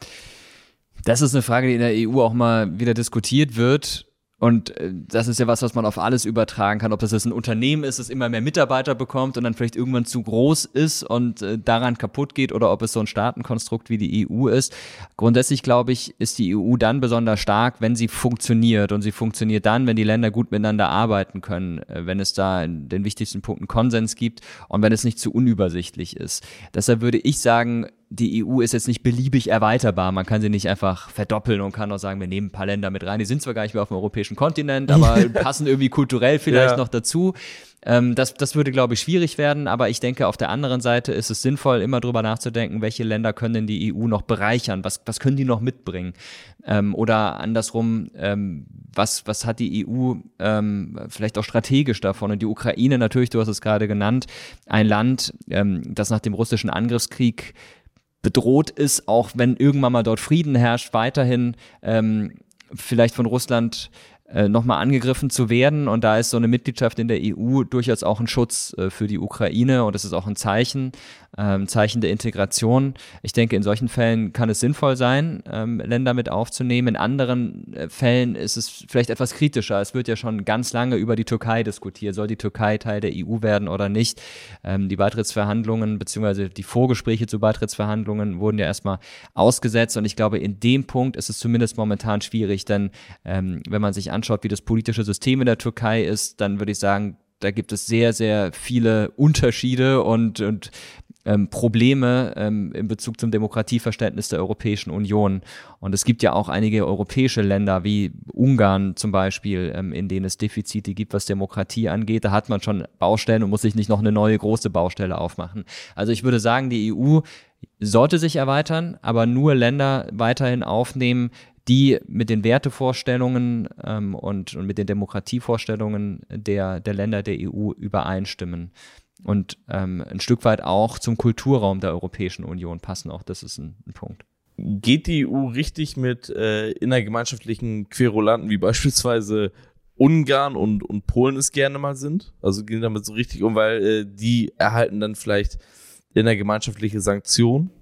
Das ist eine Frage, die in der E U auch mal wieder diskutiert wird. Und das ist ja was, was man auf alles übertragen kann. Ob das jetzt ein Unternehmen ist, das immer mehr Mitarbeiter bekommt und dann vielleicht irgendwann zu groß ist und äh, daran kaputt geht, oder ob es so ein Staatenkonstrukt wie die E U ist. Grundsätzlich, glaube ich, ist die E U dann besonders stark, wenn sie funktioniert. Und sie funktioniert dann, wenn die Länder gut miteinander arbeiten können, äh, wenn es da in den wichtigsten Punkten Konsens gibt und wenn es nicht zu unübersichtlich ist. Deshalb würde ich sagen, die E U ist jetzt nicht beliebig erweiterbar. Man kann sie nicht einfach verdoppeln und kann auch sagen, wir nehmen ein paar Länder mit rein. Die sind zwar gar nicht mehr auf dem europäischen Kontinent, aber passen irgendwie kulturell vielleicht ja. noch dazu. Ähm, das, das würde, glaube ich, schwierig werden. Aber ich denke, auf der anderen Seite ist es sinnvoll, immer drüber nachzudenken, welche Länder können denn die E U noch bereichern? Was, was können die noch mitbringen? Ähm, oder andersrum, ähm, was, was hat die E U ähm, vielleicht auch strategisch davon? Und die Ukraine natürlich, du hast es gerade genannt, ein Land, ähm, das nach dem russischen Angriffskrieg bedroht ist, auch wenn irgendwann mal dort Frieden herrscht, weiterhin ähm, vielleicht von Russland äh, nochmal angegriffen zu werden. Und da ist so eine Mitgliedschaft in der E U durchaus auch ein Schutz äh, für die Ukraine und es ist auch ein Zeichen, ähm, Zeichen der Integration. Ich denke, in solchen Fällen kann es sinnvoll sein, ähm, Länder mit aufzunehmen. In anderen äh, Fällen ist es vielleicht etwas kritischer. Es wird ja schon ganz lange über die Türkei diskutiert. Soll die Türkei Teil der E U werden oder nicht? Ähm, die Beitrittsverhandlungen bzw. die Vorgespräche zu Beitrittsverhandlungen wurden ja erstmal ausgesetzt und ich glaube, in dem Punkt ist es zumindest momentan schwierig, denn ähm, wenn man sich anschaut, wie das politische System in der Türkei ist, dann würde ich sagen, da gibt es sehr, sehr viele Unterschiede und, und ähm, Probleme ähm, in Bezug zum Demokratieverständnis der Europäischen Union. Und es gibt ja auch einige europäische Länder, wie Ungarn zum Beispiel, ähm, in denen es Defizite gibt, was Demokratie angeht. Da hat man schon Baustellen und muss sich nicht noch eine neue große Baustelle aufmachen. Also ich würde sagen, die E U sollte sich erweitern, aber nur Länder weiterhin aufnehmen, die mit den Wertevorstellungen ähm, und, und mit den Demokratievorstellungen der, der Länder der E U übereinstimmen und ähm, ein Stück weit auch zum Kulturraum der Europäischen Union passen. Auch das ist ein, ein Punkt. Geht die E U richtig mit äh, innergemeinschaftlichen Querulanten wie beispielsweise Ungarn und, und Polen es gerne mal sind? Also gehen damit so richtig um, weil äh, die erhalten dann vielleicht innergemeinschaftliche Sanktionen?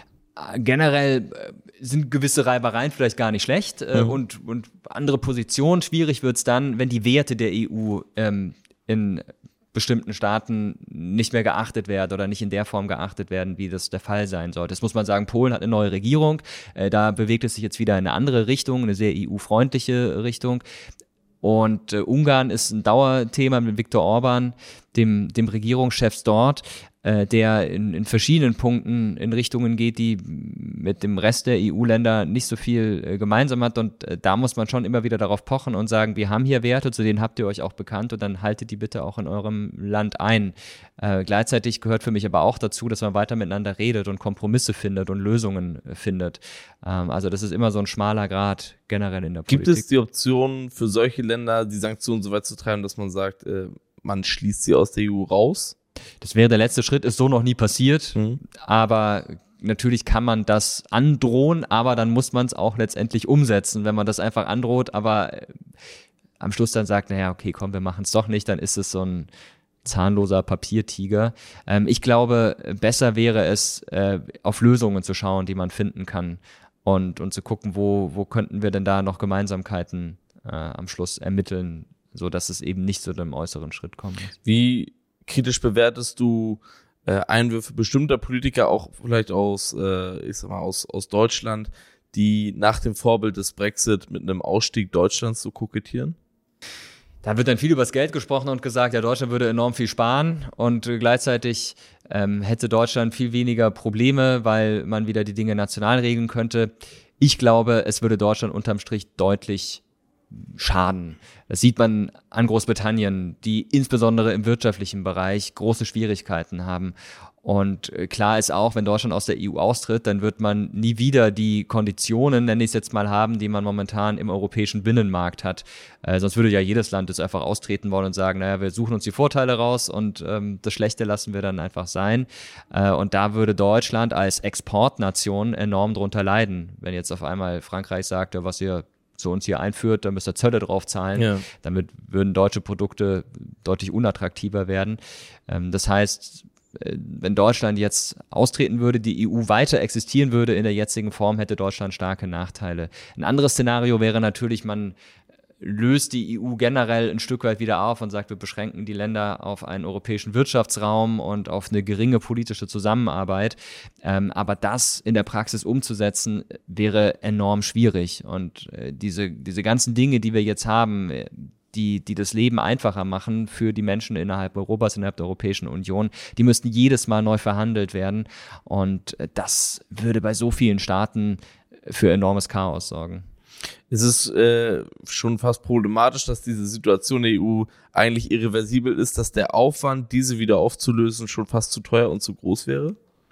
Generell sind gewisse Reibereien vielleicht gar nicht schlecht äh, mhm. und, und andere Positionen. Schwierig wird es dann, wenn die Werte der E U ähm, in bestimmten Staaten nicht mehr geachtet werden oder nicht in der Form geachtet werden, wie das der Fall sein sollte. Das muss man sagen, Polen hat eine neue Regierung, äh, da bewegt es sich jetzt wieder in eine andere Richtung, eine sehr E U-freundliche Richtung. und äh, Ungarn ist ein Dauerthema mit Viktor Orban, dem, dem Regierungschef dort, äh, der in, in verschiedenen Punkten in Richtungen geht, die mit dem Rest der E U-Länder nicht so viel äh, gemeinsam hat. Und äh, da muss man schon immer wieder darauf pochen und sagen, wir haben hier Werte, zu denen habt ihr euch auch bekannt und dann haltet die bitte auch in eurem Land ein. Äh, gleichzeitig gehört für mich aber auch dazu, dass man weiter miteinander redet und Kompromisse findet und Lösungen äh, findet. Ähm, also das ist immer so ein schmaler Grat generell in der Politik. Gibt es die Option für solche Länder, die Sanktionen so weit zu treiben, dass man sagt, äh, man schließt sie aus der E U raus? Das wäre der letzte Schritt, ist so noch nie passiert, Mhm. aber natürlich kann man das androhen, aber dann muss man es auch letztendlich umsetzen. Wenn man das einfach androht, aber äh, am Schluss dann sagt, naja, okay, komm, wir machen es doch nicht, dann ist es so ein zahnloser Papiertiger. Ähm, ich glaube, besser wäre es, äh, auf Lösungen zu schauen, die man finden kann und, und zu gucken, wo, wo könnten wir denn da noch Gemeinsamkeiten äh, am Schluss ermitteln, so dass es eben nicht zu einem äußeren Schritt kommt. Wie kritisch bewertest du äh, Einwürfe bestimmter Politiker, auch vielleicht aus, äh, ich sag mal, aus, aus Deutschland, die nach dem Vorbild des Brexit mit einem Ausstieg Deutschlands so kokettieren? Da wird dann viel über das Geld gesprochen und gesagt, ja, Deutschland würde enorm viel sparen und äh, gleichzeitig ähm, hätte Deutschland viel weniger Probleme, weil man wieder die Dinge national regeln könnte. Ich glaube, es würde Deutschland unterm Strich deutlich schaden. Das sieht man an Großbritannien, die insbesondere im wirtschaftlichen Bereich große Schwierigkeiten haben. Und klar ist auch, wenn Deutschland aus der E U austritt, dann wird man nie wieder die Konditionen, nenne ich es jetzt mal, haben, die man momentan im europäischen Binnenmarkt hat. Äh, sonst würde ja jedes Land jetzt einfach austreten wollen und sagen, naja, wir suchen uns die Vorteile raus und ähm, das Schlechte lassen wir dann einfach sein. Äh, und da würde Deutschland als Exportnation enorm drunter leiden, wenn jetzt auf einmal Frankreich sagt, ja, was ihr zu uns hier einführt, dann müsst ihr Zölle drauf zahlen. Ja. Damit würden deutsche Produkte deutlich unattraktiver werden. Ähm, das heißt, wenn Deutschland jetzt austreten würde, die E U weiter existieren würde in der jetzigen Form, hätte Deutschland starke Nachteile. Ein anderes Szenario wäre natürlich, man löst die E U generell ein Stück weit wieder auf und sagt, wir beschränken die Länder auf einen europäischen Wirtschaftsraum und auf eine geringe politische Zusammenarbeit. Ähm, aber das in der Praxis umzusetzen, wäre enorm schwierig. Und äh, diese, diese ganzen Dinge, die wir jetzt haben, die, die das Leben einfacher machen für die Menschen innerhalb Europas, innerhalb der Europäischen Union, die müssten jedes Mal neu verhandelt werden. Und das würde bei so vielen Staaten für enormes Chaos sorgen. Es ist äh, schon fast problematisch, dass diese Situation der E U eigentlich irreversibel ist, dass der Aufwand, diese wieder aufzulösen, schon fast zu teuer und zu groß wäre?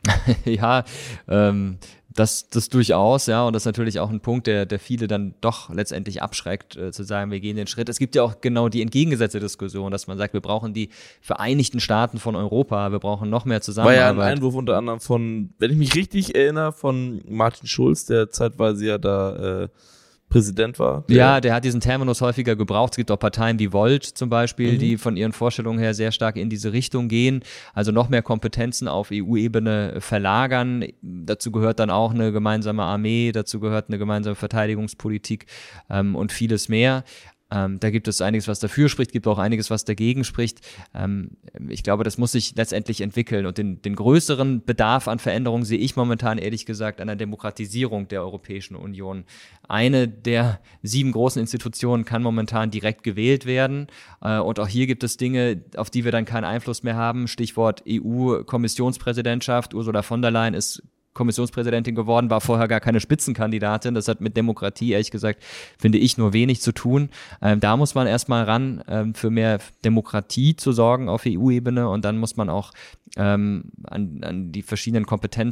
Ja, ähm, das, das durchaus, ja, und das ist natürlich auch ein Punkt, der, der viele dann doch letztendlich abschreckt, äh, zu sagen, wir gehen den Schritt. Es gibt ja auch genau die entgegengesetzte Diskussion, dass man sagt, wir brauchen die Vereinigten Staaten von Europa, wir brauchen noch mehr Zusammenarbeit. War ja ein Einwurf unter anderem von, wenn ich mich richtig erinnere, von Martin Schulz, der zeitweise ja da äh, Präsident war. Der Ja, der hat diesen Terminus häufiger gebraucht. Es gibt auch Parteien wie Volt zum Beispiel, Mhm. die von ihren Vorstellungen her sehr stark in diese Richtung gehen. Also noch mehr Kompetenzen auf E U-Ebene verlagern. Dazu gehört dann auch eine gemeinsame Armee, dazu gehört eine gemeinsame Verteidigungspolitik ähm, und vieles mehr. Ähm, da gibt es einiges, was dafür spricht, gibt auch einiges, was dagegen spricht. Ähm, ich glaube, das muss sich letztendlich entwickeln. Und den, den größeren Bedarf an Veränderungen sehe ich momentan, ehrlich gesagt, an der Demokratisierung der Europäischen Union. Eine der sieben großen Institutionen kann momentan direkt gewählt werden. Äh, und auch hier gibt es Dinge, auf die wir dann keinen Einfluss mehr haben. Stichwort E U-Kommissionspräsidentschaft. Ursula von der Leyen ist Kommissionspräsidentin geworden, war vorher gar keine Spitzenkandidatin. Das hat mit Demokratie, ehrlich gesagt, finde ich, nur wenig zu tun. Ähm, da muss man erstmal ran, ähm, für mehr Demokratie zu sorgen auf E U-Ebene, und dann muss man auch ähm, an, an die verschiedenen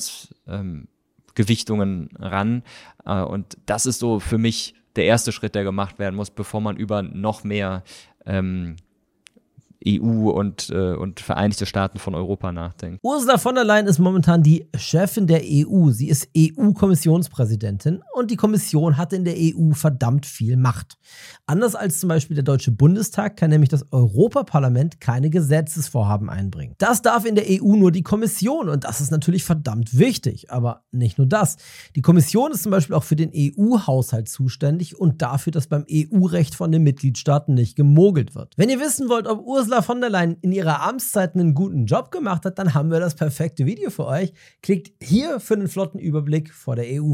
Kompetenzgewichtungen ähm, ran. Äh, und das ist so für mich der erste Schritt, der gemacht werden muss, bevor man über noch mehr ähm, E U und, äh, und Vereinigte Staaten von Europa nachdenkt. Ursula von der Leyen ist momentan die Chefin der E U. Sie ist E U-Kommissionspräsidentin und die Kommission hat in der E U verdammt viel Macht. Anders als zum Beispiel der Deutsche Bundestag kann nämlich das Europaparlament keine Gesetzesvorhaben einbringen. Das darf in der E U nur die Kommission, und das ist natürlich verdammt wichtig. Aber nicht nur das. Die Kommission ist zum Beispiel auch für den E U-Haushalt zuständig und dafür, dass beim E U-Recht von den Mitgliedstaaten nicht gemogelt wird. Wenn ihr wissen wollt, ob Ursula von der Leyen in ihrer Amtszeit einen guten Job gemacht hat, dann haben wir das perfekte Video für euch. Klickt hier für einen flotten Überblick vor der E U-Wahl.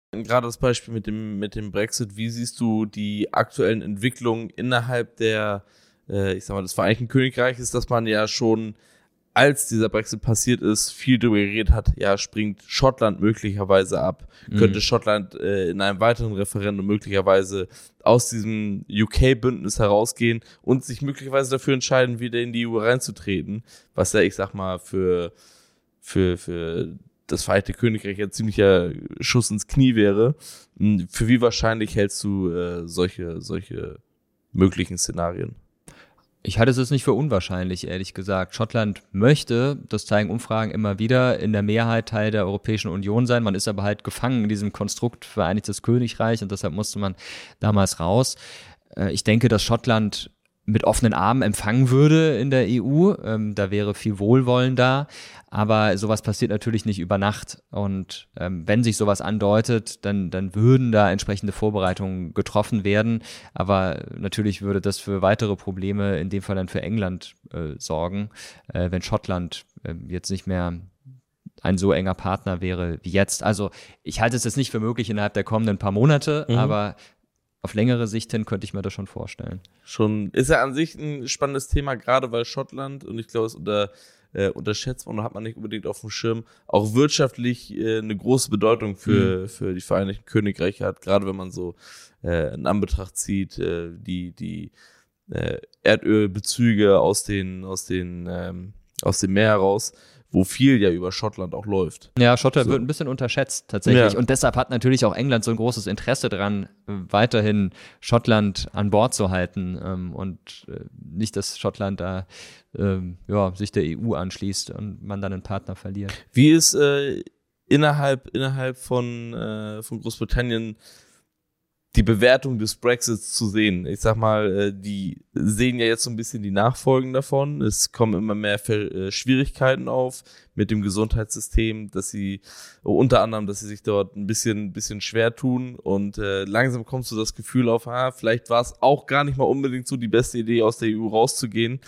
Gerade das Beispiel mit dem, mit dem Brexit, wie siehst du die aktuellen Entwicklungen innerhalb der, äh, ich sag mal, des Vereinigten Königreiches, dass man ja schon, als dieser Brexit passiert ist, viel darüber geredet hat, ja, springt Schottland möglicherweise ab, mhm. könnte Schottland äh, in einem weiteren Referendum möglicherweise aus diesem U K-Bündnis herausgehen und sich möglicherweise dafür entscheiden, wieder in die E U reinzutreten, was ja, ich sag mal, für, für, für das Vereinigte Königreich ein ziemlicher Schuss ins Knie wäre. Für wie wahrscheinlich hältst du äh, solche, solche möglichen Szenarien? Ich halte es jetzt nicht für unwahrscheinlich, ehrlich gesagt. Schottland möchte, das zeigen Umfragen immer wieder, in der Mehrheit Teil der Europäischen Union sein. Man ist aber halt gefangen in diesem Konstrukt Vereinigtes Königreich und deshalb musste man damals raus. Ich denke, dass Schottland mit offenen Armen empfangen würde in der E U. Ähm, da wäre viel Wohlwollen da. Aber sowas passiert natürlich nicht über Nacht. Und ähm, wenn sich sowas andeutet, dann, dann würden da entsprechende Vorbereitungen getroffen werden. Aber natürlich würde das für weitere Probleme, in dem Fall dann für England, äh, sorgen, äh, wenn Schottland äh, jetzt nicht mehr ein so enger Partner wäre wie jetzt. Also ich halte es jetzt nicht für möglich innerhalb der kommenden paar Monate, mhm. aber auf längere Sicht hin könnte ich mir das schon vorstellen. Schon ist ja an sich ein spannendes Thema, gerade weil Schottland, und ich glaube, es unter, äh, unterschätzt man, hat man nicht unbedingt auf dem Schirm, auch wirtschaftlich äh, eine große Bedeutung für, mhm. für die Vereinigten Königreiche hat, gerade wenn man so äh, in Anbetracht zieht, äh, die, die äh, Erdölbezüge aus den, aus den, ähm, aus dem Meer heraus, wo viel ja über Schottland auch läuft. Ja, Schottland so. wird ein bisschen unterschätzt tatsächlich. Ja. Und deshalb hat natürlich auch England so ein großes Interesse daran, weiterhin Schottland an Bord zu halten ähm, und äh, nicht, dass Schottland da ähm, ja, sich der E U anschließt und man dann einen Partner verliert. Wie ist äh, innerhalb, innerhalb von, äh, von Großbritannien die Bewertung des Brexits zu sehen? Ich sag mal, die sehen ja jetzt so ein bisschen die Nachfolgen davon. Es kommen immer mehr Schwierigkeiten auf mit dem Gesundheitssystem, dass sie, unter anderem, dass sie sich dort ein bisschen, bisschen schwer tun und äh, langsam kommst du das Gefühl auf, ah, vielleicht war es auch gar nicht mal unbedingt so die beste Idee, aus der E U rauszugehen.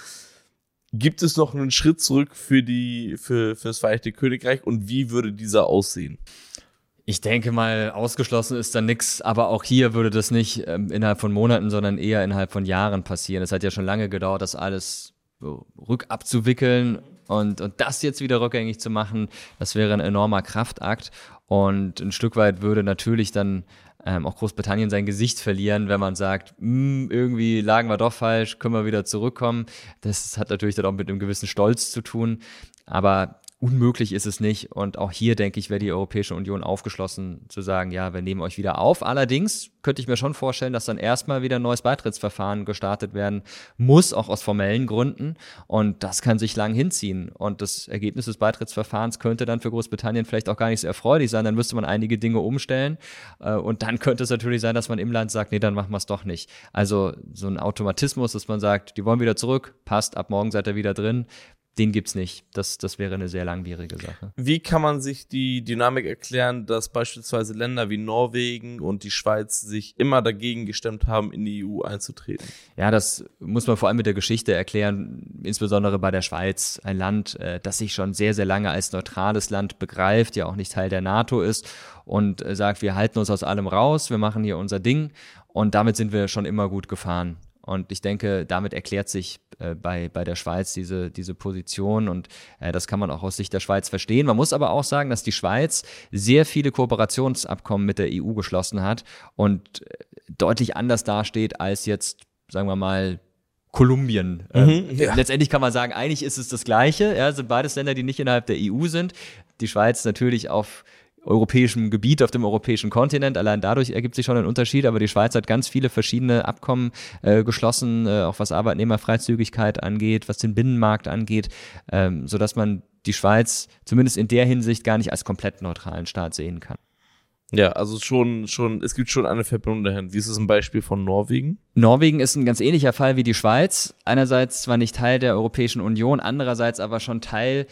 Gibt es noch einen Schritt zurück für die, für, für das Vereinigte Königreich und wie würde dieser aussehen? Ich denke mal, ausgeschlossen ist da nichts, aber auch hier würde das nicht ähm, innerhalb von Monaten, sondern eher innerhalb von Jahren passieren. Es hat ja schon lange gedauert, das alles so rückabzuwickeln und, und das jetzt wieder rückgängig zu machen, das wäre ein enormer Kraftakt und ein Stück weit würde natürlich dann ähm, auch Großbritannien sein Gesicht verlieren, wenn man sagt, irgendwie lagen wir doch falsch, können wir wieder zurückkommen. Das hat natürlich dann auch mit einem gewissen Stolz zu tun, aber unmöglich ist es nicht und auch hier, denke ich, wäre die Europäische Union aufgeschlossen zu sagen, ja, wir nehmen euch wieder auf. Allerdings könnte ich mir schon vorstellen, dass dann erstmal wieder ein neues Beitrittsverfahren gestartet werden muss, auch aus formellen Gründen und das kann sich lang hinziehen und das Ergebnis des Beitrittsverfahrens könnte dann für Großbritannien vielleicht auch gar nicht so erfreulich sein, dann müsste man einige Dinge umstellen und dann könnte es natürlich sein, dass man im Land sagt, nee, dann machen wir es doch nicht. Also so ein Automatismus, dass man sagt, die wollen wieder zurück, passt, ab morgen seid ihr wieder drin, den gibt's nicht. Das, das wäre eine sehr langwierige Sache. Wie kann man sich die Dynamik erklären, dass beispielsweise Länder wie Norwegen und die Schweiz sich immer dagegen gestemmt haben, in die E U einzutreten? Ja, das muss man vor allem mit der Geschichte erklären, insbesondere bei der Schweiz, ein Land, das sich schon sehr, sehr lange als neutrales Land begreift, ja auch nicht Teil der NATO ist und sagt, wir halten uns aus allem raus, wir machen hier unser Ding und damit sind wir schon immer gut gefahren. Und ich denke, damit erklärt sich äh, bei, bei der Schweiz diese, diese Position und äh, das kann man auch aus Sicht der Schweiz verstehen. Man muss aber auch sagen, dass die Schweiz sehr viele Kooperationsabkommen mit der E U geschlossen hat und äh, deutlich anders dasteht als jetzt, sagen wir mal, Kolumbien. Mhm, ähm, ja. Letztendlich kann man sagen, eigentlich ist es das Gleiche. Ja, sind beides Länder, die nicht innerhalb der E U sind. Die Schweiz natürlich auf europäischem Gebiet, auf dem europäischen Kontinent. Allein dadurch ergibt sich schon ein Unterschied, aber die Schweiz hat ganz viele verschiedene Abkommen äh, geschlossen, äh, auch was Arbeitnehmerfreizügigkeit angeht, was den Binnenmarkt angeht, ähm, sodass man die Schweiz zumindest in der Hinsicht gar nicht als komplett neutralen Staat sehen kann. Ja, also schon, schon, es gibt schon eine Verbindung dahin. Wie ist es ein Beispiel von Norwegen? Norwegen ist ein ganz ähnlicher Fall wie die Schweiz. Einerseits zwar nicht Teil der Europäischen Union, andererseits aber schon Teil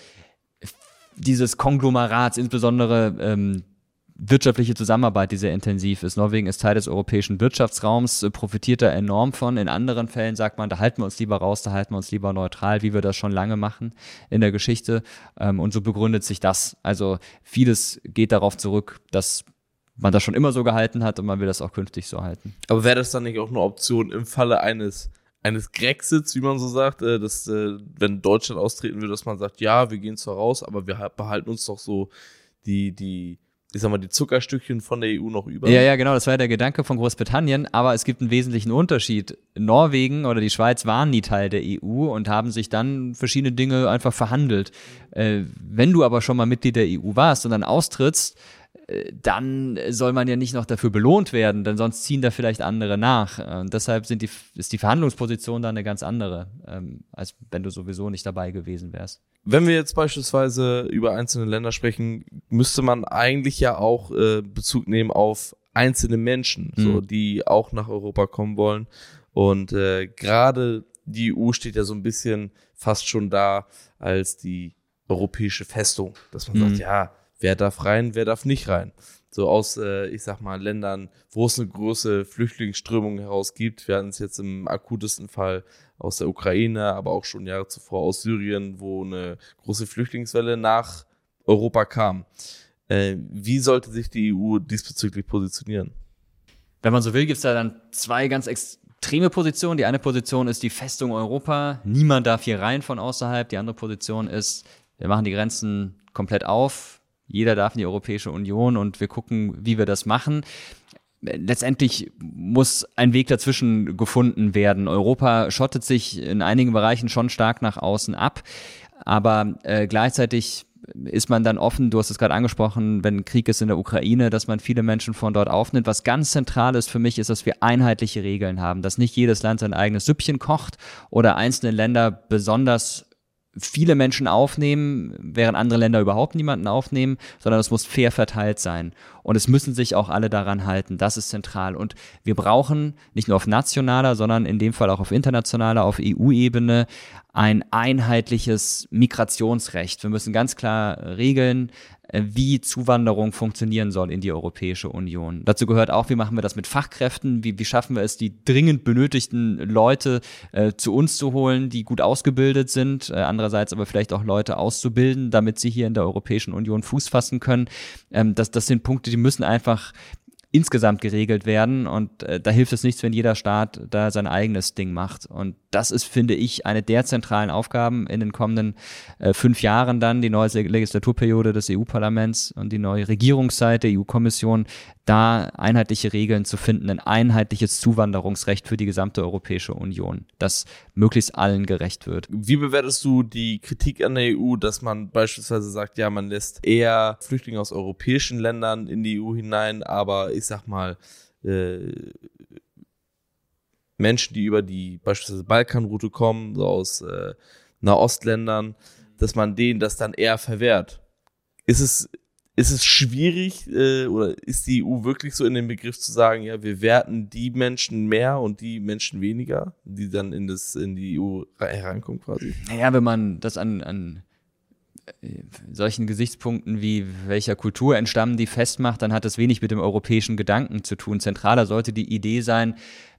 dieses Konglomerats, insbesondere ähm, wirtschaftliche Zusammenarbeit, die sehr intensiv ist. Norwegen ist Teil des europäischen Wirtschaftsraums, äh, profitiert da enorm von. In anderen Fällen sagt man, da halten wir uns lieber raus, da halten wir uns lieber neutral, wie wir das schon lange machen in der Geschichte. Ähm, und so begründet sich das. Also vieles geht darauf zurück, dass man das schon immer so gehalten hat und man will das auch künftig so halten. Aber wäre das dann nicht auch eine Option im Falle eines eines Grexits, wie man so sagt, äh, dass, äh, wenn Deutschland austreten würde, dass man sagt, ja, wir gehen zwar raus, aber wir behalten uns doch so die, die, ich sag mal, die Zuckerstückchen von der E U noch über. Ja, ja, genau, das war ja der Gedanke von Großbritannien, aber es gibt einen wesentlichen Unterschied. Norwegen oder die Schweiz waren nie Teil der E U und haben sich dann verschiedene Dinge einfach verhandelt. Äh, wenn du aber schon mal Mitglied der E U warst und dann austrittst, dann soll man ja nicht noch dafür belohnt werden, denn sonst ziehen da vielleicht andere nach. Und deshalb sind die, ist die Verhandlungsposition da eine ganz andere, ähm, als wenn du sowieso nicht dabei gewesen wärst. Wenn wir jetzt beispielsweise über einzelne Länder sprechen, müsste man eigentlich ja auch äh, Bezug nehmen auf einzelne Menschen, mhm. so, die auch nach Europa kommen wollen. Und äh, gerade die E U steht ja so ein bisschen fast schon da als die europäische Festung, dass man mhm. sagt, ja, wer darf rein, wer darf nicht rein. So aus, äh, ich sag mal, Ländern, wo es eine große Flüchtlingsströmung heraus gibt. Wir hatten es jetzt im akutesten Fall aus der Ukraine, aber auch schon Jahre zuvor aus Syrien, wo eine große Flüchtlingswelle nach Europa kam. Äh, wie sollte sich die E U diesbezüglich positionieren? Wenn man so will, gibt es da dann zwei ganz extreme Positionen. Die eine Position ist die Festung Europa. Niemand darf hier rein von außerhalb. Die andere Position ist, wir machen die Grenzen komplett auf. Jeder darf in die Europäische Union und wir gucken, wie wir das machen. Letztendlich muss ein Weg dazwischen gefunden werden. Europa schottet sich in einigen Bereichen schon stark nach außen ab, aber äh, gleichzeitig ist man dann offen, du hast es gerade angesprochen, wenn Krieg ist in der Ukraine, dass man viele Menschen von dort aufnimmt. Was ganz zentral ist für mich, ist, dass wir einheitliche Regeln haben, dass nicht jedes Land sein eigenes Süppchen kocht oder einzelne Länder besonders viele Menschen aufnehmen, während andere Länder überhaupt niemanden aufnehmen, sondern es muss fair verteilt sein. Und es müssen sich auch alle daran halten. Das ist zentral. Und wir brauchen nicht nur auf nationaler, sondern in dem Fall auch auf internationaler, auf E U-Ebene ein einheitliches Migrationsrecht. Wir müssen ganz klar regeln, wie Zuwanderung funktionieren soll in die Europäische Union. Dazu gehört auch, wie machen wir das mit Fachkräften, wie, wie schaffen wir es, die dringend benötigten Leute äh, zu uns zu holen, die gut ausgebildet sind, äh, andererseits aber vielleicht auch Leute auszubilden, damit sie hier in der Europäischen Union Fuß fassen können. Ähm, das, das sind Punkte, die müssen einfach insgesamt geregelt werden und äh, da hilft es nichts, wenn jeder Staat da sein eigenes Ding macht. Und das ist, finde ich, eine der zentralen Aufgaben in den kommenden äh, fünf Jahren dann, die neue Legislaturperiode des E U-Parlaments und die neue Regierungszeit der E U-Kommission, da einheitliche Regeln zu finden, ein einheitliches Zuwanderungsrecht für die gesamte Europäische Union, das möglichst allen gerecht wird. Wie bewertest du die Kritik an der E U, dass man beispielsweise sagt, ja, man lässt eher Flüchtlinge aus europäischen Ländern in die E U hinein, aber ich sag mal, äh, Menschen, die über die beispielsweise Balkanroute kommen, so aus äh, Nahostländern, dass man denen das dann eher verwehrt. Ist es, ist es schwierig äh, oder ist die E U wirklich so in dem Begriff zu sagen, ja, wir werten die Menschen mehr und die Menschen weniger, die dann in, das, in die E U hereinkommen quasi? Naja, wenn man das an, an solchen Gesichtspunkten wie welcher Kultur entstammen die festmacht, dann hat das wenig mit dem europäischen Gedanken zu tun. Zentraler sollte die Idee sein,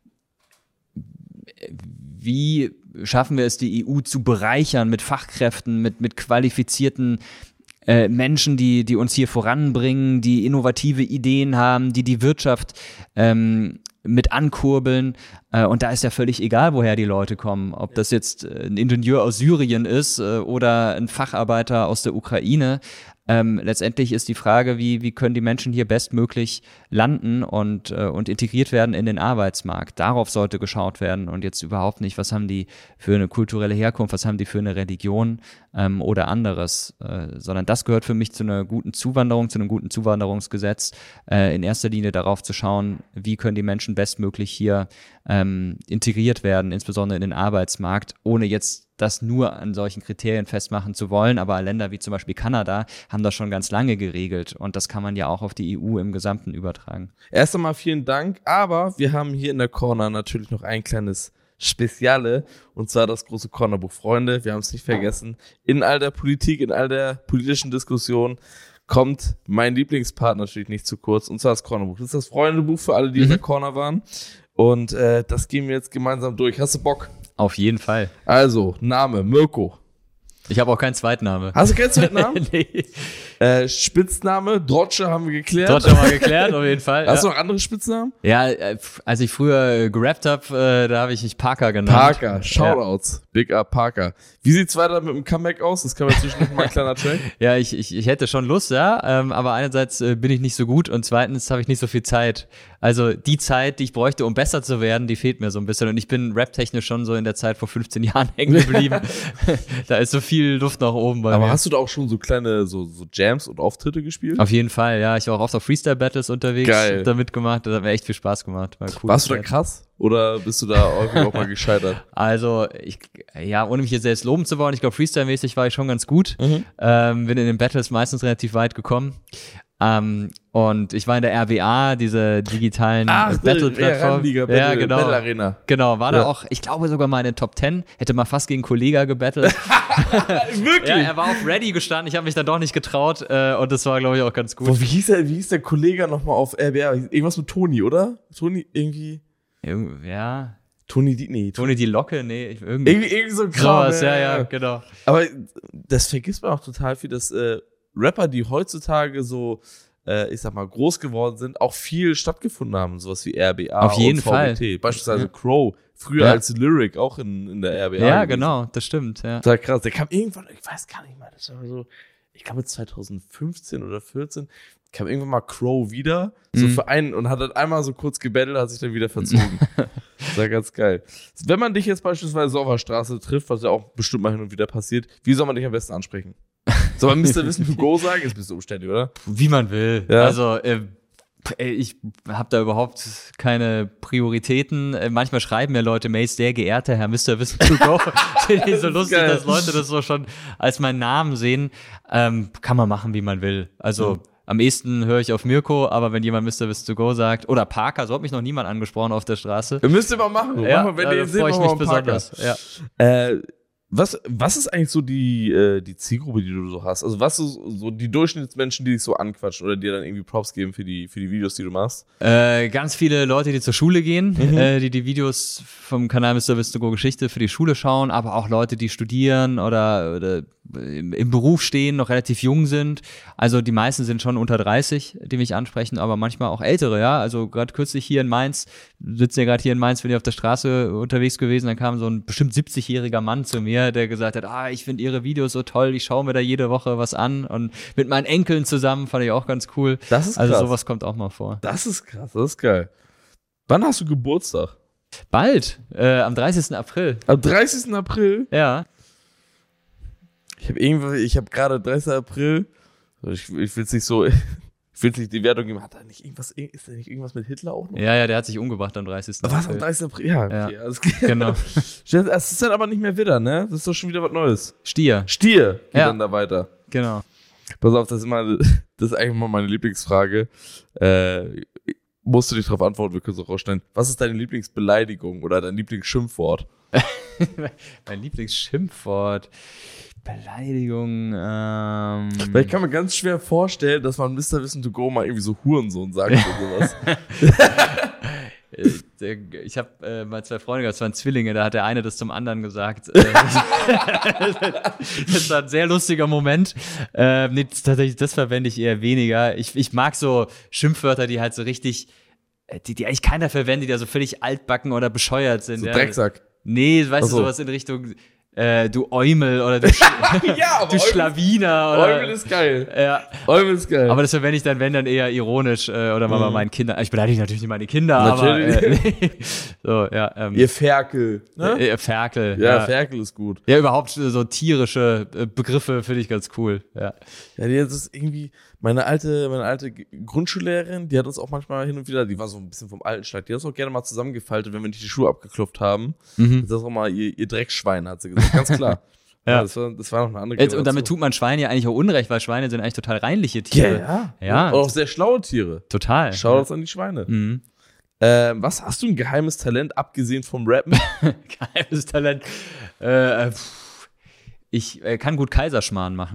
wie schaffen wir es, die E U zu bereichern mit Fachkräften, mit, mit qualifizierten äh, Menschen, die, die uns hier voranbringen, die innovative Ideen haben, die die Wirtschaft ähm, mit ankurbeln. Äh, und da ist ja völlig egal, woher die Leute kommen. Ob das jetzt ein Ingenieur aus Syrien ist äh, oder ein Facharbeiter aus der Ukraine. Ähm, letztendlich ist die Frage, wie, wie können die Menschen hier bestmöglich landen und, äh, und integriert werden in den Arbeitsmarkt. Darauf sollte geschaut werden und jetzt überhaupt nicht, was haben die für eine kulturelle Herkunft, was haben die für eine Religion ähm, oder anderes, äh, sondern das gehört für mich zu einer guten Zuwanderung, zu einem guten Zuwanderungsgesetz, äh, in erster Linie darauf zu schauen, wie können die Menschen bestmöglich hier ähm, integriert werden, insbesondere in den Arbeitsmarkt, ohne jetzt das nur an solchen Kriterien festmachen zu wollen, aber Länder wie zum Beispiel Kanada haben das schon ganz lange geregelt und das kann man ja auch auf die E U im Gesamten übertragen. Erst einmal vielen Dank, aber wir haben hier in der Corner natürlich noch ein kleines Speziale und zwar das große Cornerbuch. Freunde, wir haben es nicht vergessen, in all der Politik, in all der politischen Diskussion kommt mein Lieblingspart natürlich nicht zu kurz und zwar das Cornerbuch. Das ist das Freundebuch für alle, die mhm. in der Corner waren und äh, das gehen wir jetzt gemeinsam durch. Hast du Bock? Auf jeden Fall. Also, Name, Mirko. Ich habe auch keinen Zweitname. Hast du keinen Zweitnamen? Nee. Äh, Spitzname, Drotsche haben wir geklärt. Drotsche haben wir geklärt, auf jeden Fall. Hast ja. du noch andere Spitznamen? Ja, äh, als ich früher gerappt habe, äh, da habe ich mich Parker genannt. Parker, Shoutouts, ja. Big Up Parker. Wie sieht's weiter mit dem Comeback aus? Das kann man zwischendurch mal ein kleiner Track. Ja, ich, ich, ich hätte schon Lust, ja, ähm, aber einerseits äh, bin ich nicht so gut und zweitens habe ich nicht so viel Zeit. Also die Zeit, die ich bräuchte, um besser zu werden, die fehlt mir so ein bisschen. Und ich bin raptechnisch schon so in der Zeit vor fünfzehn Jahren hängen geblieben. Da ist so viel Luft nach oben bei Aber mir. hast du da auch schon so kleine so, so Jams und Auftritte gespielt? Auf jeden Fall, ja. Ich war auch oft auf Freestyle-Battles unterwegs. Geil. Hab da mitgemacht. Das hat mir echt viel Spaß gemacht. War cool. Warst du da krass? Oder bist du da irgendwie auch mal gescheitert? Also, ich, ja, ohne mich jetzt selbst loben zu wollen, ich glaube, Freestyle-mäßig war ich schon ganz gut. Mhm. Ähm, bin in den Battles meistens relativ weit gekommen. Um, und ich war in der R B A, diese digitalen Ach, Battle-Plattform. Ja, Battle, ja, genau. Battle Arena. Genau, war ja. da auch, ich glaube sogar mal in den Top Ten, hätte mal fast gegen Kollega gebettelt. Wirklich? Ja, er war auch ready gestanden, ich habe mich dann doch nicht getraut äh, und das war, glaube ich, auch ganz gut. Boah, wie hieß der, wie hieß der Kollege nochmal auf R B A? Irgendwas mit Toni, oder? Toni irgendwie? Irg- ja. Toni, die, nee. Toni die Locke, nee, ich- irgendwie. Irgendwie, irgendwie so Kram. Sowas, ja, ja, genau. Aber das vergisst man auch total viel, dass äh, Rapper, die heutzutage so Äh, ich sag mal, groß geworden sind, auch viel stattgefunden haben, sowas wie R B A Auf jeden und V B T. Fall. Beispielsweise Ja. Crow, früher Ja. als Lyric, auch in, in der R B A. Ja, gewesen. genau, das stimmt, ja. Total krass. Der kam irgendwann, ich weiß gar nicht mal, das war so, ich glaube zwanzig fünfzehn oder vierzehn, kam irgendwann mal Crow wieder, so Mhm. für einen, und hat dann einmal so kurz gebettelt, hat sich dann wieder verzogen. Das war ganz geil. Wenn man dich jetzt beispielsweise so auf der Straße trifft, was ja auch bestimmt mal hin und wieder passiert, wie soll man dich am besten ansprechen? Soll man Mister Wissen to go sagen? Ist ein bisschen umständlich, oder? Wie man will. Ja. Also, äh, ich habe da überhaupt keine Prioritäten. Äh, manchmal schreiben mir Leute Mails, sehr geehrter Herr Mister Wissen to go. Finde ich so lustig, geil. dass Leute das so schon als meinen Namen sehen. Ähm, kann man machen, wie man will. Also, Mhm. am ehesten höre ich auf Mirko, aber wenn jemand Mister Wissen to go sagt, oder Parker, so hat mich noch niemand angesprochen auf der Straße. Müsst ihr mal machen. Ja, Machen wir, wenn da ihr ihn seht, freue ich machen mich wir mal einen Parker. besonders. Ja. Äh, was, was ist eigentlich so die, äh, die Zielgruppe, die du so hast? Also was ist so die Durchschnittsmenschen, die dich so anquatschen oder dir dann irgendwie Props geben für die, für die Videos, die du machst? Äh, ganz viele Leute, die zur Schule gehen, Mhm. äh, die die Videos vom Kanal Mister Wissen to go Geschichte für die Schule schauen, aber auch Leute, die studieren oder, oder im, im Beruf stehen, noch relativ jung sind. Also die meisten sind schon unter dreißig, die mich ansprechen, aber manchmal auch ältere, ja. Also gerade kürzlich hier in Mainz, sitzen ja gerade hier in Mainz, bin ich auf der Straße unterwegs gewesen, dann kam so ein bestimmt siebzigjähriger Mann zu mir, der gesagt hat, ah, ich finde ihre Videos so toll, ich schaue mir da jede Woche was an und mit meinen Enkeln zusammen, fand ich auch ganz cool. Das ist Also krass. sowas kommt auch mal vor. Das ist krass, das ist geil. Wann hast du Geburtstag? Bald, äh, am dreißigsten April. Am dreißigsten April? Ja. Ich habe irgendwie, ich habe gerade dreißigsten April, ich, ich will es nicht so, ich will nicht die Wertung geben, hat da nicht irgendwas, ist da nicht irgendwas mit Hitler auch noch? Ja, ja, der hat sich umgebracht am dreißigsten Was, am April. dreißigsten April? Ja, okay, Ja. alles klar. Genau. Das ist dann aber nicht mehr Widder, ne? Das ist doch schon wieder was Neues. Stier. Stier geht Ja. dann da weiter. Genau. Pass auf, das ist, mal, das ist eigentlich mal meine Lieblingsfrage. Äh, musst du dich darauf antworten, wir können es auch rausstellen. Was ist deine Lieblingsbeleidigung oder dein Lieblingsschimpfwort? Mein Lieblingsschimpfwort. Beleidigung. Ähm. Weil ich kann mir ganz schwer vorstellen, dass man Mister Wissen to go mal irgendwie so Hurensohn sagt oder sowas. Ich habe äh, mal zwei Freunde gehabt, das waren Zwillinge, da hat der eine das zum anderen gesagt. Äh, das war ein sehr lustiger Moment. Äh, nee, tatsächlich, das verwende ich eher weniger. Ich, ich mag so Schimpfwörter, die halt so richtig, äh, die, die eigentlich keiner verwendet, die also völlig altbacken oder bescheuert sind. So ja. Drecksack. Nee, weißt Ach so. du, sowas in Richtung äh, du Eumel oder du, Sch Ja, aber du Eumel- Schlawiner. Oder, Eumel ist geil. ja. Eumel ist geil. Aber das verwende ich dann, wenn, dann eher ironisch äh, oder mal bei Mhm. meinen Kindern. Ich beleidige natürlich nicht meine Kinder, Natürlich. aber äh, so, ja. Ähm, Ihr Ferkel. Ne? äh, Ferkel. Ja, Ja, Ferkel ist gut. ja, überhaupt so tierische äh, Begriffe finde ich ganz cool. Ja. Ja, die das ist irgendwie, meine alte, meine alte G- Grundschullehrerin, die hat uns auch manchmal hin und wieder, die war so ein bisschen vom alten Schlag, die hat uns auch gerne mal zusammengefaltet, wenn wir nicht die Schuhe abgeklopft haben. Mhm. Das ist auch mal ihr, ihr Dreckschwein, hat sie gesagt, ganz klar. Ja. das, war, das war noch eine andere Jetzt, und damit Generation. tut man Schweinen ja eigentlich auch Unrecht, weil Schweine sind eigentlich total reinliche Tiere. ja. Ja. Und auch sehr schlaue Tiere. Total. Schau uns an die Schweine. Mhm. Ähm, was hast du ein geheimes Talent, abgesehen vom Rappen? Geheimes Talent. Äh, pff, ich äh, kann gut Kaiserschmarrn machen.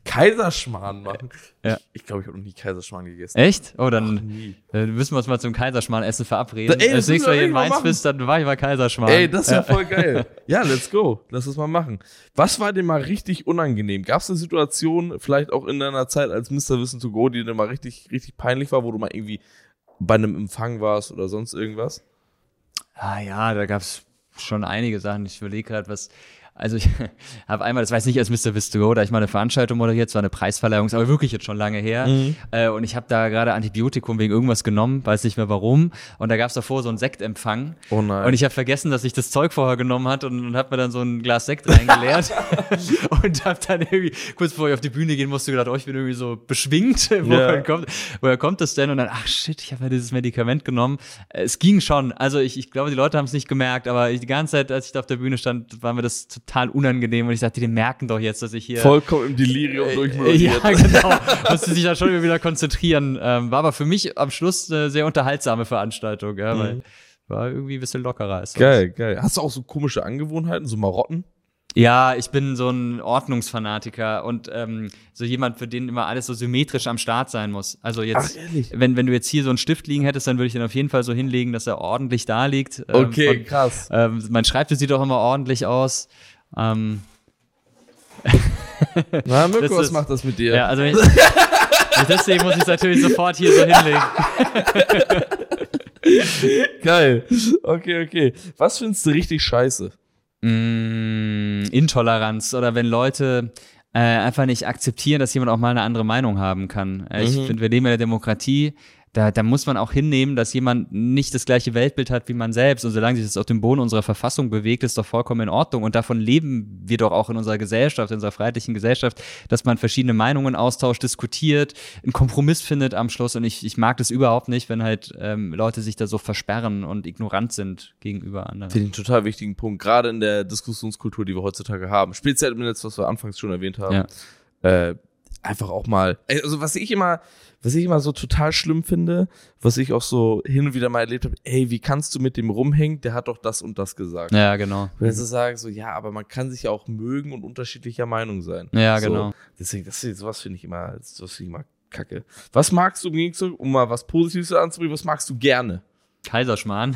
Kaiserschmarrn machen. Ja. Ich glaube, ich habe noch nie Kaiserschmarrn gegessen. Echt? Oh, dann Ach, nie. äh, müssen wir uns mal zum Kaiserschmarrn-Essen verabreden. Da, ey, Als das nächstes Mal hier in müssen wir Mainz machen. bist, dann war ich mal Kaiserschmarrn. Ey, das ist ja ja voll geil. Ja, let's go. Lass es mal machen. Was war dir mal richtig unangenehm? Gab es eine Situation, vielleicht auch in deiner Zeit als Mister Wissen to Go, die dir mal richtig, richtig peinlich war, wo du mal irgendwie bei einem Empfang warst oder sonst irgendwas? Ah ja, da gab's schon einige Sachen. Ich überlege gerade, was. Also ich habe einmal, das weiß ich nicht, als Mister Wiss to Go, da ich mal eine Veranstaltung moderiert, es war eine Preisverleihung, ist aber wirklich jetzt schon lange her. Mhm. Äh, und ich habe da gerade Antibiotikum wegen irgendwas genommen, weiß nicht mehr warum. Und da gab's davor so einen Sektempfang. Oh nein. Und ich habe vergessen, dass ich das Zeug vorher genommen hat und, und habe mir dann so ein Glas Sekt reingeleert. Und habe dann irgendwie, kurz bevor ich auf die Bühne gehen musste, gedacht, oh, ich bin irgendwie so beschwingt. Woher, Ja. kommt, woher kommt das denn? Und dann, ach shit, ich habe ja dieses Medikament genommen. Äh, Es ging schon. Also ich, ich glaube, die Leute haben es nicht gemerkt, aber ich, die ganze Zeit, als ich da auf der Bühne stand, war mir das total unangenehm. Und ich dachte, die merken doch jetzt, dass ich hier... Vollkommen im Delirium Äh, durchmoderiert. Ja, genau. Musste sich da schon wieder konzentrieren. Ähm, war aber für mich am Schluss eine sehr unterhaltsame Veranstaltung, ja, weil Mhm. war irgendwie ein bisschen lockerer als sonst. Geil, geil. Hast du auch so komische Angewohnheiten, so Marotten? Ja, ich bin so ein Ordnungsfanatiker und ähm, so jemand, für den immer alles so symmetrisch am Start sein muss. Also jetzt, Ach, ehrlich? wenn, wenn du jetzt hier so einen Stift liegen hättest, dann würde ich den auf jeden Fall so hinlegen, dass er ordentlich da liegt. Ähm, Okay, von- krass. Ähm, mein Schreibtisch sieht auch immer ordentlich aus. Ähm, Na, Mirko, Das was ist- macht das mit dir? ja, also wenn ich, deswegen muss ich es natürlich sofort hier so hinlegen. Geil. Okay, okay. Was findest du richtig scheiße? Mm, Intoleranz oder wenn Leute äh, einfach nicht akzeptieren, dass jemand auch mal eine andere Meinung haben kann. Äh, Ich Mhm. finde, wir leben in der Demokratie, da, da muss man auch hinnehmen, dass jemand nicht das gleiche Weltbild hat wie man selbst. Und solange sich das auf dem Boden unserer Verfassung bewegt, ist doch vollkommen in Ordnung. Und davon leben wir doch auch in unserer Gesellschaft, in unserer freiheitlichen Gesellschaft, dass man verschiedene Meinungen austauscht, diskutiert, einen Kompromiss findet am Schluss. Und ich, ich mag das überhaupt nicht, wenn halt ähm, Leute sich da so versperren und ignorant sind gegenüber anderen. Finde ich einen total wichtigen Punkt, gerade in der Diskussionskultur, die wir heutzutage haben. Speziell im Netz, was wir anfangs schon erwähnt haben. Ja. Äh, einfach auch mal, also was ich immer, was ich immer so total schlimm finde, was ich auch so hin und wieder mal erlebt habe, ey, wie kannst du mit dem rumhängen? Der hat doch das und das gesagt. Ja, genau. Wenn sie sagen so, ja, aber man kann sich ja auch mögen und unterschiedlicher Meinung sein. Ja, so, genau. Deswegen, das, sowas finde ich immer, sowas finde ich immer kacke. Was magst du, im Gegenzug, um mal was Positives anzubringen, was magst du gerne? Kaiserschmarrn.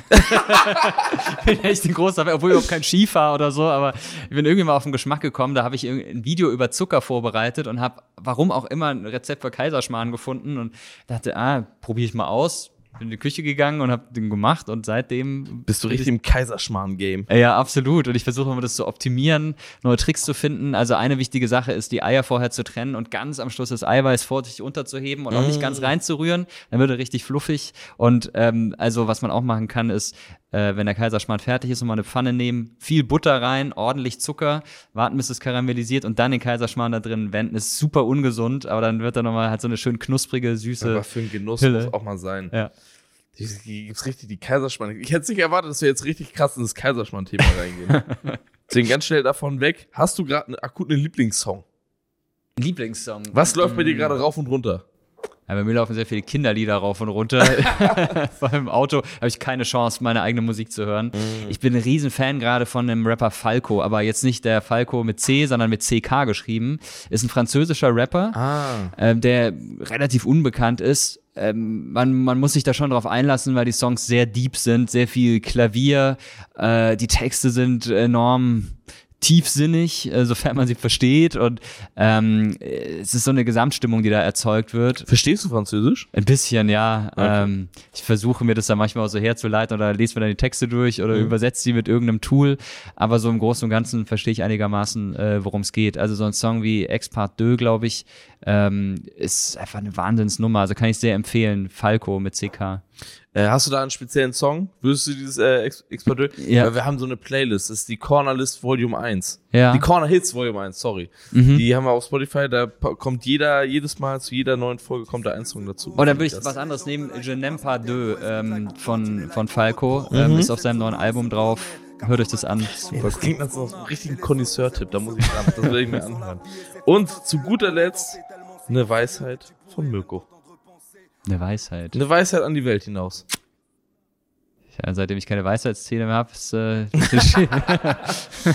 Ich bin echt ein großer Fan, obwohl ich überhaupt kein Ski fahre oder so, aber ich bin irgendwie mal auf den Geschmack gekommen, da habe ich ein Video über Zucker vorbereitet und habe, warum auch immer, ein Rezept für Kaiserschmarrn gefunden und dachte, ah, probiere ich mal aus. Bin in die Küche gegangen und habe den gemacht und seitdem Bist du richtig im Kaiserschmarrn-Game? Ja, absolut. Und ich versuche immer, das zu optimieren, neue Tricks zu finden. Also eine wichtige Sache ist, die Eier vorher zu trennen und ganz am Schluss das Eiweiß vorsichtig unterzuheben und auch nicht ganz reinzurühren. Dann wird er richtig fluffig. Und ähm, also was man auch machen kann, ist, äh, wenn der Kaiserschmarrn fertig ist, nochmal eine Pfanne nehmen, viel Butter rein, ordentlich Zucker, warten, bis es karamellisiert und dann den Kaiserschmarrn da drin wenden. Ist super ungesund, aber dann wird er nochmal halt so eine schön knusprige, süße Aber für einen Genuss Hülle. muss auch mal sein. Ja. Hier gibt's richtig die Kaiserschmarrn. Ich hätte nicht erwartet, dass wir jetzt richtig krass in das Kaiserschmarrn-Thema reingehen. Deswegen ganz schnell davon weg. Hast du gerade einen akuten Lieblingssong? Lieblingssong. Was läuft bei dir gerade rauf und runter? Ja, bei mir laufen sehr viele Kinderlieder rauf und runter. Vor allem im Auto habe ich keine Chance, meine eigene Musik zu hören. Mm. Ich bin ein Riesenfan gerade von dem Rapper Falco, aber jetzt nicht der Falco mit C, sondern mit C K geschrieben. Ist ein französischer Rapper, Ah. ähm, der relativ unbekannt ist. Ähm, man, man muss sich da schon drauf einlassen, weil die Songs sehr deep sind, sehr viel Klavier, äh, die Texte sind enorm tiefsinnig, äh, sofern man sie versteht und ähm, es ist so eine Gesamtstimmung, die da erzeugt wird. Verstehst du Französisch? Ein bisschen, ja. Okay. Ähm, ich versuche mir das dann manchmal auch so herzuleiten oder lese mir dann die Texte durch oder Mhm. übersetze sie mit irgendeinem Tool, aber so im Großen und Ganzen verstehe ich einigermaßen, äh, worum es geht. Also so ein Song wie Ex Part deux, glaube ich, ähm, ist einfach eine Wahnsinnsnummer, also kann ich sehr empfehlen, Falco mit C K. Äh, hast du da einen speziellen Song? Würdest du dieses äh, Ex- Exporteur? Ja. Weil wir haben so eine Playlist, das ist die Corner List Volume eins. Ja. Die Corner Hits Volume eins, sorry. Mhm. Die haben wir auf Spotify, da pa- kommt jeder, jedes Mal zu jeder neuen Folge kommt da ein Song dazu. Oh, dann würde ich Das- was anderes nehmen. Je n'aime pas deux ähm, von, von Falco. Ähm, ist auf seinem neuen Album drauf. Hört euch das an. Ey, Super das cool. klingt nach so einem richtigen Connoisseur-Tipp, da muss ich dran. Das will ich mir anhören. Und zu guter Letzt eine Weisheit von Mirko. Eine Weisheit. Eine Weisheit an die Welt hinaus. Ja, seitdem ich keine Weisheitszähne mehr habe, ist äh, ein bisschen schwierig.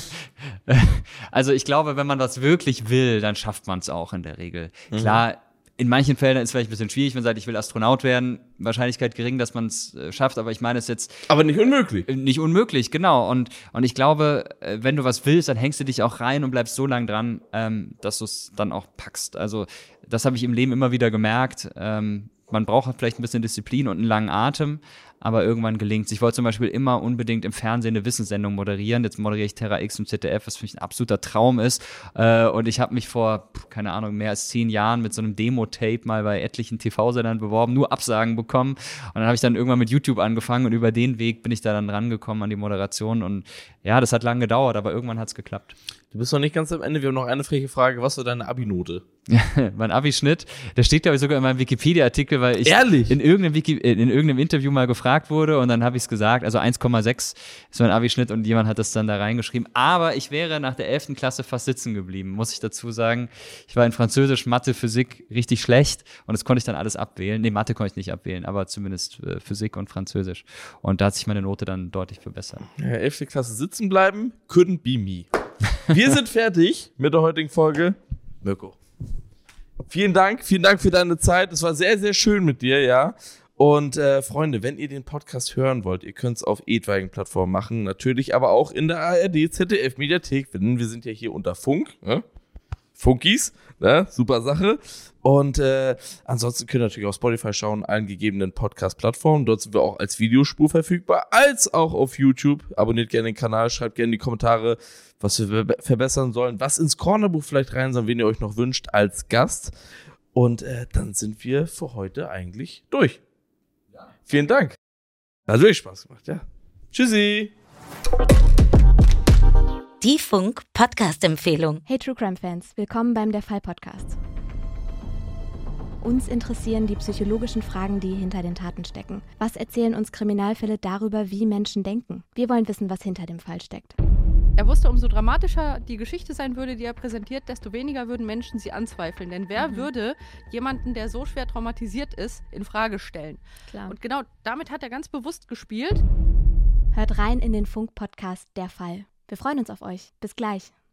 Also ich glaube, wenn man was wirklich will, dann schafft man es auch in der Regel. Mhm. Klar, in manchen Fällen ist es vielleicht ein bisschen schwierig, wenn man sagt, ich will Astronaut werden, Wahrscheinlichkeit gering, dass man es äh, schafft, aber ich meine es jetzt... Aber nicht unmöglich. Äh, nicht unmöglich, genau. Und, und ich glaube, äh, wenn du was willst, dann hängst du dich auch rein und bleibst so lang dran, ähm, dass du es dann auch packst. Also das habe ich im Leben immer wieder gemerkt. Ähm, man braucht vielleicht ein bisschen Disziplin und einen langen Atem, aber irgendwann gelingt's. Ich wollte zum Beispiel immer unbedingt im Fernsehen eine Wissenssendung moderieren. Jetzt moderiere ich Terra X im Z D F, was für mich ein absoluter Traum ist. Äh, und ich habe mich vor, keine Ahnung, mehr als zehn Jahren mit so einem Demo-Tape mal bei etlichen T V-Sendern beworben, nur Absagen bekommen. Und dann habe ich dann irgendwann mit YouTube angefangen und über den Weg bin ich da dann rangekommen an die Moderation. Und ja, das hat lange gedauert, aber irgendwann hat's geklappt. Du bist noch nicht ganz am Ende. Wir haben noch eine freche Frage. Was war deine Abi-Note? Mein Abi-Schnitt, der steht, glaube ich, sogar in meinem Wikipedia-Artikel, weil ich Ehrlich? in irgendeinem, Wiki, in irgendeinem Interview mal gefragt wurde und dann habe ich es gesagt, also eins Komma sechs ist mein Abi-Schnitt und jemand hat das dann da reingeschrieben. Aber ich wäre nach der elften Klasse fast sitzen geblieben, muss ich dazu sagen. Ich war in Französisch, Mathe, Physik richtig schlecht und das konnte ich dann alles abwählen. Nee, Mathe konnte ich nicht abwählen, aber zumindest äh, Physik und Französisch. Und da hat sich meine Note dann deutlich verbessert. Ja, elfte Klasse sitzen bleiben, couldn't be me. Wir sind fertig mit der heutigen Folge. Mirko. Vielen Dank, vielen Dank für deine Zeit. Es war sehr, sehr schön mit dir, ja. Und äh, Freunde, wenn ihr den Podcast hören wollt, ihr könnt es auf etwaigen Plattformen machen, natürlich, aber auch in der A R D, Z D F Mediathek. Wir sind ja hier unter Funk, ne? Funkis, ne? Super Sache. Und äh, ansonsten könnt ihr natürlich auf Spotify schauen, allen gegebenen Podcast-Plattformen. Dort sind wir auch als Videospur verfügbar, als auch auf YouTube. Abonniert gerne den Kanal, schreibt gerne in die Kommentare, was wir verbessern sollen, was ins Cornerbuch vielleicht rein soll, wen ihr euch noch wünscht als Gast. Und äh, dann sind wir für heute eigentlich durch. Ja. Vielen Dank. Hat wirklich Spaß gemacht, ja. Tschüssi. Die Funk-Podcast-Empfehlung. Hey True Crime Fans, willkommen beim Der Fall Podcast. Uns interessieren die psychologischen Fragen, die hinter den Taten stecken. Was erzählen uns Kriminalfälle darüber, wie Menschen denken? Wir wollen wissen, was hinter dem Fall steckt. Er wusste, umso dramatischer die Geschichte sein würde, die er präsentiert, desto weniger würden Menschen sie anzweifeln. Denn wer mhm. würde jemanden, der so schwer traumatisiert ist, in Frage stellen? Klar. Und genau damit hat er ganz bewusst gespielt. Hört rein in den Funk-Podcast Der Fall. Wir freuen uns auf euch. Bis gleich.